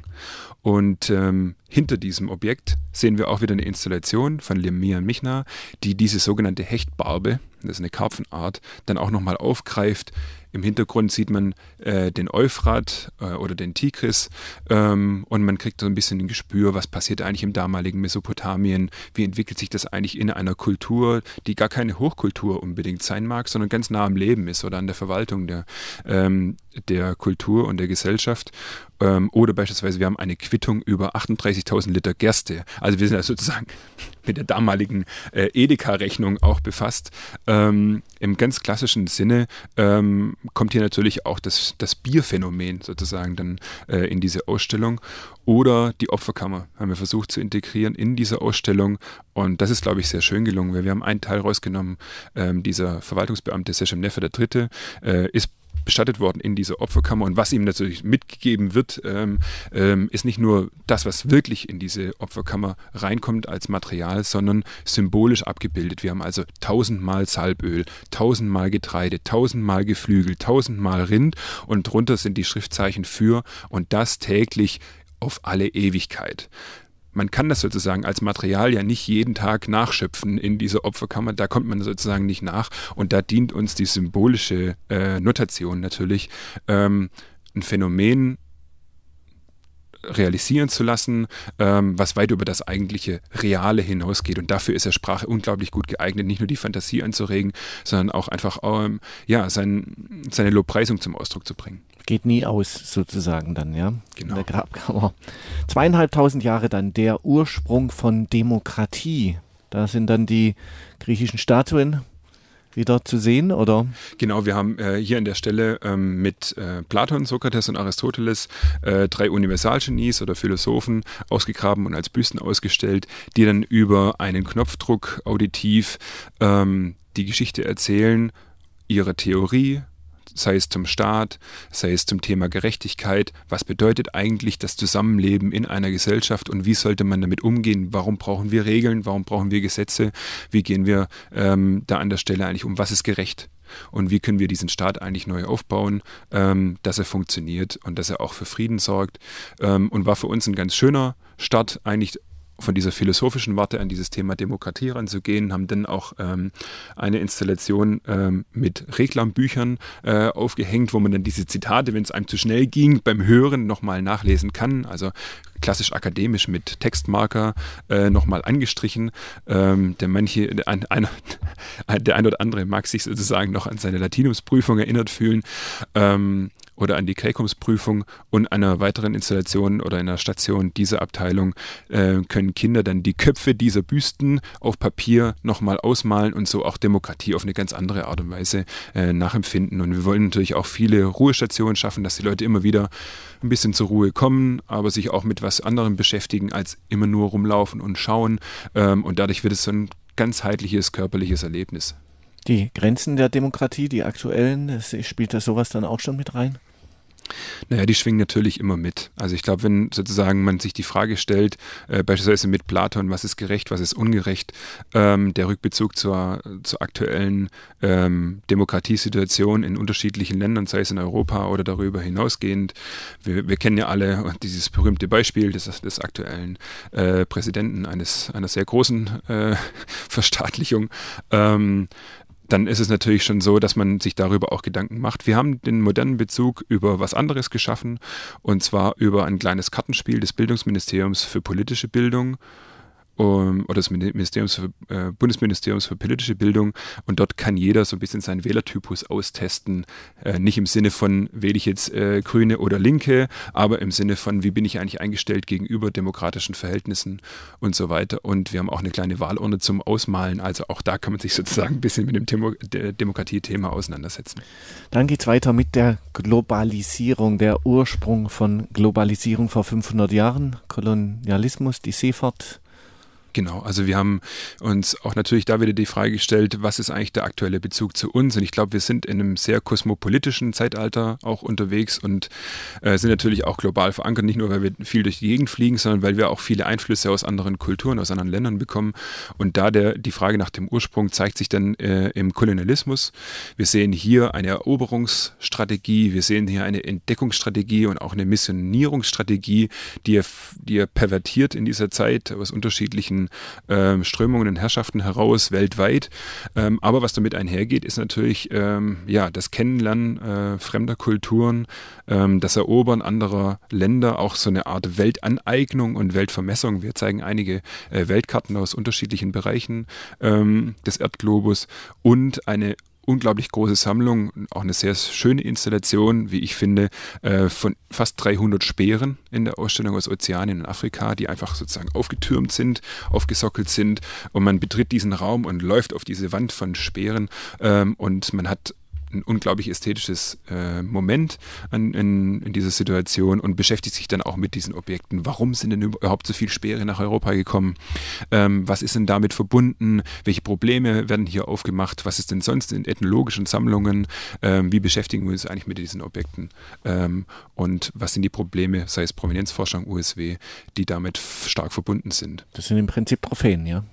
Und ähm, hinter diesem Objekt sehen wir auch wieder eine Installation von Lemir Michna, die diese sogenannte Hechtbarbe, das ist eine Karpfenart, dann auch nochmal aufgreift. Im Hintergrund sieht man äh, den Euphrat äh, oder den Tigris ähm, und man kriegt so ein bisschen ein Gespür, was passiert eigentlich im damaligen Mesopotamien, wie entwickelt sich das eigentlich in einer Kultur, die gar keine Hochkultur unbedingt sein mag, sondern ganz nah am Leben ist oder an der Verwaltung der, ähm, der Kultur und der Gesellschaft. Ähm, oder beispielsweise, wir haben eine Quittung über achtunddreißigtausend Liter Gerste. Also wir sind also sozusagen mit der damaligen äh, Edeka-Rechnung auch befasst. Ähm, Im ganz klassischen Sinne ähm, kommt hier natürlich auch das, das Bierphänomen sozusagen dann äh, in diese Ausstellung. Oder die Opferkammer haben wir versucht zu integrieren in diese Ausstellung. Und das ist, glaube ich, sehr schön gelungen, weil wir haben einen Teil rausgenommen. Ähm, dieser Verwaltungsbeamte Sechem Neffe der Dritte äh, ist bestattet worden in dieser Opferkammer und was ihm natürlich mitgegeben wird, ähm, ähm, ist nicht nur das, was wirklich in diese Opferkammer reinkommt als Material, sondern symbolisch abgebildet. Wir haben also tausendmal Salböl, tausendmal Getreide, tausendmal Geflügel, tausendmal Rind und drunter sind die Schriftzeichen für und das täglich auf alle Ewigkeit. Man kann das sozusagen als Material ja nicht jeden Tag nachschöpfen in dieser Opferkammer, da kommt man sozusagen nicht nach und da dient uns die symbolische äh, Notation natürlich, ähm, ein Phänomen realisieren zu lassen, ähm, was weit über das eigentliche Reale hinausgeht und dafür ist ja Sprache unglaublich gut geeignet, nicht nur die Fantasie anzuregen, sondern auch einfach ähm, ja, sein, seine Lobpreisung zum Ausdruck zu bringen. Geht nie aus, sozusagen dann, ja? Genau. In der Grabkammer. Zweieinhalbtausend Jahre dann der Ursprung von Demokratie. Da sind dann die griechischen Statuen wieder zu sehen, oder? Genau, wir haben äh, hier an der Stelle ähm, mit äh, Platon, Sokrates und Aristoteles äh, drei Universalgenies oder Philosophen ausgegraben und als Büsten ausgestellt, die dann über einen Knopfdruck auditiv ähm, die Geschichte erzählen, ihre Theorie, sei es zum Staat, sei es zum Thema Gerechtigkeit. Was bedeutet eigentlich das Zusammenleben in einer Gesellschaft und wie sollte man damit umgehen? Warum brauchen wir Regeln? Warum brauchen wir Gesetze? Wie gehen wir ähm, da an der Stelle eigentlich um? Was ist gerecht? Und wie können wir diesen Staat eigentlich neu aufbauen, ähm, dass er funktioniert und dass er auch für Frieden sorgt? Ähm, und war für uns ein ganz schöner Start, eigentlich von dieser philosophischen Warte an dieses Thema Demokratie ranzugehen, haben dann auch ähm, eine Installation ähm, mit Reklambüchern äh, aufgehängt, wo man dann diese Zitate, wenn es einem zu schnell ging, beim Hören nochmal nachlesen kann. Also klassisch akademisch mit Textmarker äh, nochmal angestrichen. Ähm, der manche, der ein, ein, der ein oder andere mag sich sozusagen noch an seine Latinumsprüfung erinnert fühlen. Ähm, oder an die Kreikumsprüfung und einer weiteren Installation oder einer Station dieser Abteilung äh, können Kinder dann die Köpfe dieser Büsten auf Papier nochmal ausmalen und so auch Demokratie auf eine ganz andere Art und Weise äh, nachempfinden. Und wir wollen natürlich auch viele Ruhestationen schaffen, dass die Leute immer wieder ein bisschen zur Ruhe kommen, aber sich auch mit was anderem beschäftigen, als immer nur rumlaufen und schauen. Ähm, und dadurch wird es so ein ganzheitliches, körperliches Erlebnis. Die Grenzen der Demokratie, die aktuellen, spielt da sowas dann auch schon mit rein? Naja, die schwingen natürlich immer mit. Also ich glaube, wenn sozusagen man sich die Frage stellt, äh, beispielsweise mit Platon, was ist gerecht, was ist ungerecht, ähm, der Rückbezug zur, zur aktuellen ähm, Demokratiesituation in unterschiedlichen Ländern, sei es in Europa oder darüber hinausgehend. Wir, wir kennen ja alle dieses berühmte Beispiel des, des aktuellen äh, Präsidenten eines, einer sehr großen äh, Verstaatlichung. Ähm, dann ist es natürlich schon so, dass man sich darüber auch Gedanken macht. Wir haben den modernen Bezug über was anderes geschaffen, und zwar über ein kleines Kartenspiel des Bildungsministeriums für politische Bildung. Um, oder des Ministeriums für, äh, Bundesministeriums für politische Bildung, und dort kann jeder so ein bisschen seinen Wählertypus austesten, äh, nicht im Sinne von, wähle ich jetzt äh, Grüne oder Linke, aber im Sinne von, wie bin ich eigentlich eingestellt gegenüber demokratischen Verhältnissen und so weiter. Und wir haben auch eine kleine Wahlurne zum Ausmalen, also auch da kann man sich sozusagen ein bisschen mit dem Demo- Demokratie-Thema auseinandersetzen. Dann geht es weiter mit der Globalisierung, der Ursprung von Globalisierung vor fünfhundert Jahren, Kolonialismus, die Seefahrt. Genau, also wir haben uns auch natürlich da wieder die Frage gestellt, was ist eigentlich der aktuelle Bezug zu uns? Und ich glaube, wir sind in einem sehr kosmopolitischen Zeitalter auch unterwegs und äh, sind natürlich auch global verankert, nicht nur, weil wir viel durch die Gegend fliegen, sondern weil wir auch viele Einflüsse aus anderen Kulturen, aus anderen Ländern bekommen. Und da der, die Frage nach dem Ursprung zeigt sich dann äh, im Kolonialismus. Wir sehen hier eine Eroberungsstrategie, wir sehen hier eine Entdeckungsstrategie und auch eine Missionierungsstrategie, die er, die er pervertiert in dieser Zeit aus unterschiedlichen Ähm, Strömungen und Herrschaften heraus weltweit. Ähm, aber was damit einhergeht, ist natürlich ähm, ja, das Kennenlernen äh, fremder Kulturen, ähm, das Erobern anderer Länder, auch so eine Art Weltaneignung und Weltvermessung. Wir zeigen einige äh, Weltkarten aus unterschiedlichen Bereichen ähm, des Erdglobus und eine unglaublich große Sammlung, auch eine sehr schöne Installation, wie ich finde, äh, von fast dreihundert Speeren in der Ausstellung aus Ozeanien und Afrika, die einfach sozusagen aufgetürmt sind, aufgesockelt sind, und man betritt diesen Raum und läuft auf diese Wand von Speeren ähm, und man hat ein unglaublich ästhetisches äh, Moment an, in, in dieser Situation und beschäftigt sich dann auch mit diesen Objekten. Warum sind denn überhaupt so viele Speere nach Europa gekommen? Ähm, was ist denn damit verbunden? Welche Probleme werden hier aufgemacht? Was ist denn sonst in ethnologischen Sammlungen? Ähm, wie beschäftigen wir uns eigentlich mit diesen Objekten? Ähm, und was sind die Probleme, sei es Provenienzforschung, U S W, die damit f- stark verbunden sind? Das sind im Prinzip Trophäen, ja?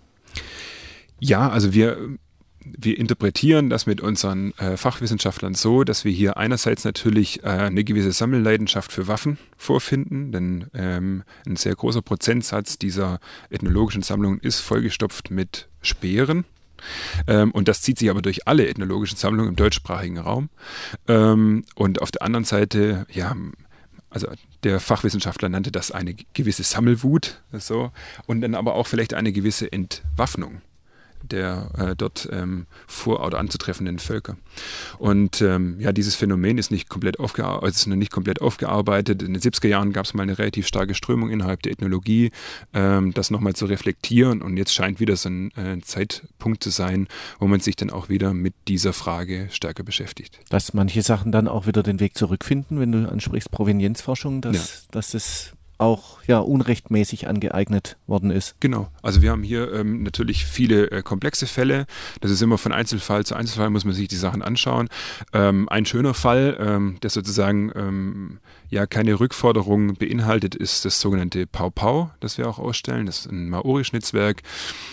Ja, also wir Wir interpretieren das mit unseren äh, Fachwissenschaftlern so, dass wir hier einerseits natürlich äh, eine gewisse Sammelleidenschaft für Waffen vorfinden, denn ähm, ein sehr großer Prozentsatz dieser ethnologischen Sammlungen ist vollgestopft mit Speeren. Ähm, und das zieht sich aber durch alle ethnologischen Sammlungen im deutschsprachigen Raum. Ähm, und auf der anderen Seite, ja, also der Fachwissenschaftler nannte das eine gewisse Sammelwut, so, und dann aber auch vielleicht eine gewisse Entwaffnung der äh, dort ähm, vor- oder anzutreffenden Völker. Und ähm, ja, dieses Phänomen ist nicht komplett aufgearbeitet, ist noch nicht komplett aufgearbeitet. In den siebziger Jahren gab es mal eine relativ starke Strömung innerhalb der Ethnologie, ähm, das nochmal zu reflektieren, und jetzt scheint wieder so ein äh, Zeitpunkt zu sein, wo man sich dann auch wieder mit dieser Frage stärker beschäftigt. Dass manche Sachen dann auch wieder den Weg zurückfinden, wenn du ansprichst Provenienzforschung, dass, ja. dass das auch ja unrechtmäßig angeeignet worden ist. Genau. Also wir haben hier ähm, natürlich viele äh, komplexe Fälle. Das ist immer von Einzelfall zu Einzelfall, muss man sich die Sachen anschauen. Ähm, ein schöner Fall, ähm, der sozusagen ähm, ja keine Rückforderung beinhaltet, ist das sogenannte Pau Pau, das wir auch ausstellen. Das ist ein Maori-Schnitzwerk,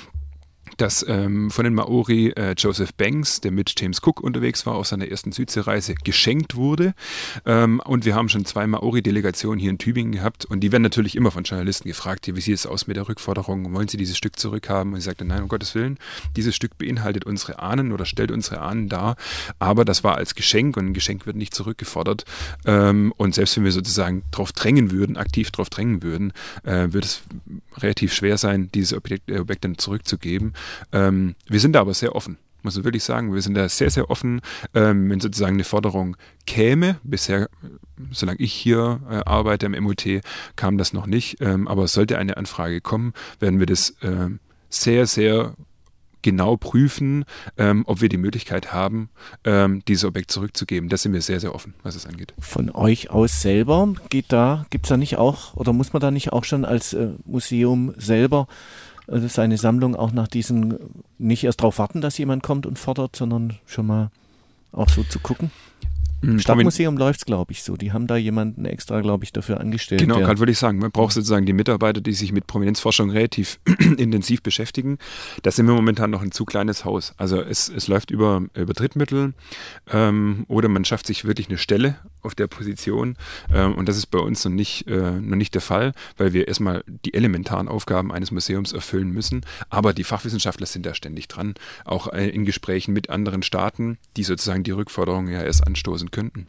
das ähm, von den Maori äh, Joseph Banks, der mit James Cook unterwegs war, auf seiner ersten Südseereise geschenkt wurde. Ähm, und wir haben schon zwei Maori-Delegationen hier in Tübingen gehabt und die werden natürlich immer von Journalisten gefragt, wie sieht es aus mit der Rückforderung, wollen sie dieses Stück zurückhaben? Und ich sagte, nein, um Gottes Willen, dieses Stück beinhaltet unsere Ahnen oder stellt unsere Ahnen dar, aber das war als Geschenk und ein Geschenk wird nicht zurückgefordert. Ähm, und selbst wenn wir sozusagen drauf drängen würden, aktiv drauf drängen würden, äh, wird es relativ schwer sein, dieses Objekt, äh, Objekt dann zurückzugeben. Ähm, wir sind da aber sehr offen, muss man wirklich sagen. Wir sind da sehr, sehr offen, ähm, wenn sozusagen eine Forderung käme. Bisher, solange ich hier äh, arbeite im M O T, kam das noch nicht. Ähm, aber sollte eine Anfrage kommen, werden wir das äh, sehr, sehr genau prüfen, ähm, ob wir die Möglichkeit haben, ähm, dieses Objekt zurückzugeben. Das sind wir sehr, sehr offen, was es angeht. Von euch aus selber geht da, gibt es da nicht auch, oder muss man da nicht auch schon als äh, Museum selber also seine Sammlung auch nach diesen, nicht erst darauf warten, dass jemand kommt und fordert, sondern schon mal auch so zu gucken? Im Stadtmuseum läuft es, glaube ich, so. Die haben da jemanden extra, glaube ich, dafür angestellt. Genau, gerade würde ich sagen. Man braucht sozusagen die Mitarbeiter, die sich mit Prominenzforschung relativ intensiv beschäftigen. Da sind wir momentan noch ein zu kleines Haus. Also es, es läuft über, über Drittmittel ähm, oder man schafft sich wirklich eine Stelle auf der Position. Ähm, und das ist bei uns noch nicht, äh, noch nicht der Fall, weil wir erstmal die elementaren Aufgaben eines Museums erfüllen müssen. Aber die Fachwissenschaftler sind da ständig dran, auch äh, in Gesprächen mit anderen Staaten, die sozusagen die Rückforderungen ja erst anstoßen könnten.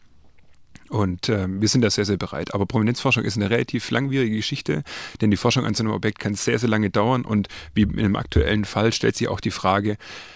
Und äh, wir sind da sehr, sehr bereit. Aber Prominenzforschung ist eine relativ langwierige Geschichte, denn die Forschung an so einem Objekt kann sehr, sehr lange dauern. Und wie in einem aktuellen Fall stellt sich auch die Frage,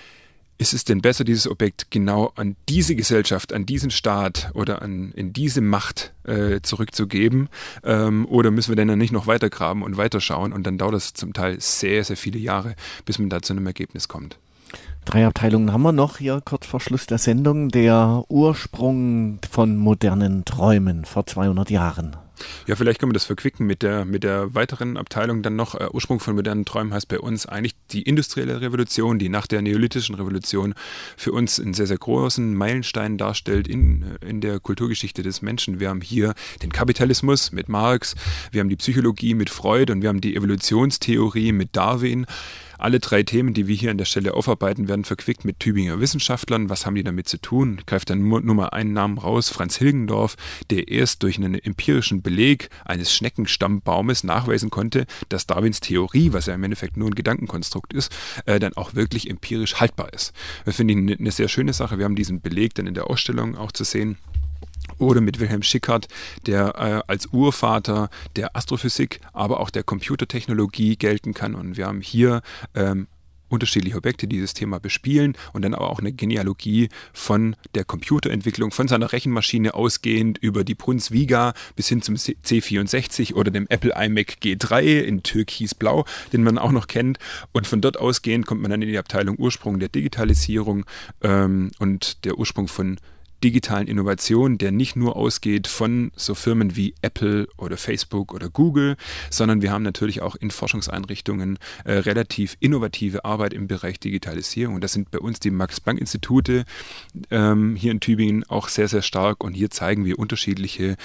ist es denn besser, dieses Objekt genau an diese Gesellschaft, an diesen Staat oder an, in diese Macht äh, zurückzugeben? Ähm, oder müssen wir denn dann nicht noch weiter graben und weiterschauen? Und dann dauert es zum Teil sehr, sehr viele Jahre, bis man da zu einem Ergebnis kommt. Drei Abteilungen haben wir noch hier kurz vor Schluss der Sendung. Der Ursprung von modernen Träumen vor zweihundert Jahren. Ja, vielleicht können wir das verquicken mit der, mit der weiteren Abteilung dann noch. Äh, Ursprung von modernen Träumen heißt bei uns eigentlich die industrielle Revolution, die nach der neolithischen Revolution für uns einen sehr, sehr großen Meilenstein darstellt in, in der Kulturgeschichte des Menschen. Wir haben hier den Kapitalismus mit Marx, wir haben die Psychologie mit Freud und wir haben die Evolutionstheorie mit Darwin. Alle drei Themen, die wir hier an der Stelle aufarbeiten, werden verquickt mit Tübinger Wissenschaftlern. Was haben die damit zu tun? Ich greife dann nur, nur mal einen Namen raus, Franz Hilgendorf, der erst durch einen empirischen Beleg eines Schneckenstamm-Baumes nachweisen konnte, dass Darwins Theorie, was ja im Endeffekt nur ein Gedankenkonstrukt ist, äh, dann auch wirklich empirisch haltbar ist. Das finde ich eine, eine sehr schöne Sache. Wir haben diesen Beleg dann in der Ausstellung auch zu sehen. Oder mit Wilhelm Schickhardt, der äh, als Urvater der Astrophysik, aber auch der Computertechnologie gelten kann. Und wir haben hier ähm, unterschiedliche Objekte, die dieses Thema bespielen und dann aber auch eine Genealogie von der Computerentwicklung, von seiner Rechenmaschine ausgehend über die Brunsviga bis hin zum C vierundsechzig oder dem Apple iMac G drei in Türkisblau, den man auch noch kennt. Und von dort ausgehend kommt man dann in die Abteilung Ursprung der Digitalisierung ähm, und der Ursprung von digitalen Innovation, der nicht nur ausgeht von so Firmen wie Apple oder Facebook oder Google, sondern wir haben natürlich auch in Forschungseinrichtungen äh, relativ innovative Arbeit im Bereich Digitalisierung. Und das sind bei uns die Max-Planck-Institute ähm, hier in Tübingen auch sehr, sehr stark. Und hier zeigen wir unterschiedliche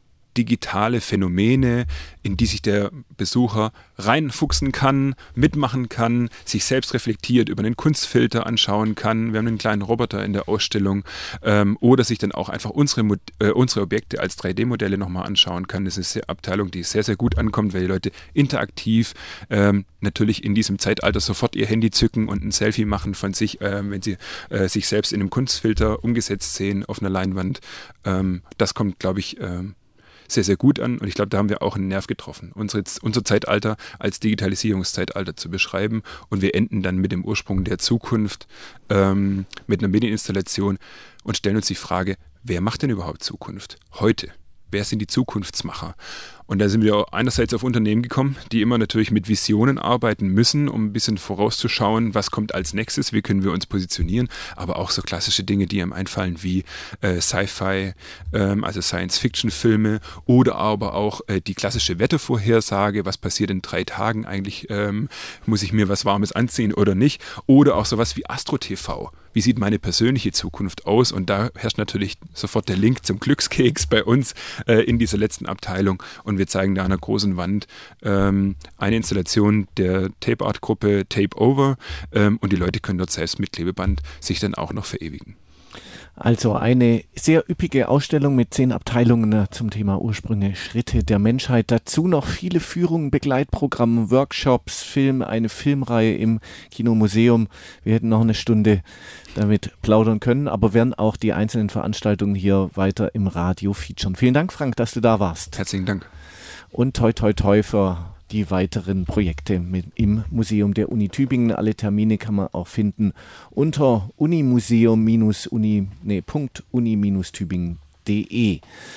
digitale Phänomene, in die sich der Besucher reinfuchsen kann, mitmachen kann, sich selbst reflektiert über einen Kunstfilter anschauen kann. Wir haben einen kleinen Roboter in der Ausstellung ähm, oder sich dann auch einfach unsere, äh, unsere Objekte als drei D Modelle nochmal anschauen kann. Das ist eine Abteilung, die sehr, sehr gut ankommt, weil die Leute interaktiv ähm, natürlich in diesem Zeitalter sofort ihr Handy zücken und ein Selfie machen von sich, äh, wenn sie äh, sich selbst in einem Kunstfilter umgesetzt sehen auf einer Leinwand. Ähm, das kommt, glaube ich, äh, sehr, sehr gut an und ich glaube, da haben wir auch einen Nerv getroffen, unsere, unser Zeitalter als Digitalisierungszeitalter zu beschreiben und wir enden dann mit dem Ursprung der Zukunft, ähm, mit einer Medieninstallation und stellen uns die Frage, wer macht denn überhaupt Zukunft? Heute. wer sind die Zukunftsmacher? Und da sind wir einerseits auf Unternehmen gekommen, die immer natürlich mit Visionen arbeiten müssen, um ein bisschen vorauszuschauen, was kommt als nächstes, wie können wir uns positionieren, aber auch so klassische Dinge, die einem einfallen wie äh, Sci-Fi, ähm, also Science-Fiction-Filme oder aber auch äh, die klassische Wettervorhersage, was passiert in drei Tagen eigentlich, ähm, muss ich mir was Warmes anziehen oder nicht, oder auch sowas wie Astro-T V. Wie sieht meine persönliche Zukunft aus? Und da herrscht natürlich sofort der Link zum Glückskeks bei uns äh, in dieser letzten Abteilung. Und wir zeigen da an einer großen Wand ähm, eine Installation der Tape-Art-Gruppe Tape Over. Ähm, und die Leute können dort selbst mit Klebeband sich dann auch noch verewigen. Also eine sehr üppige Ausstellung mit zehn Abteilungen zum Thema Ursprünge, Schritte der Menschheit. Dazu noch viele Führungen, Begleitprogramme, Workshops, Film, eine Filmreihe im Kinomuseum. Wir hätten noch eine Stunde damit plaudern können, aber werden auch die einzelnen Veranstaltungen hier weiter im Radio featuren. Vielen Dank, Frank, dass du da warst. Herzlichen Dank. Und toi toi toi für die weiteren Projekte mit, im Museum der Uni Tübingen. Alle Termine kann man auch finden unter unimuseum-uni, nee, .uni-tübingen punkt de.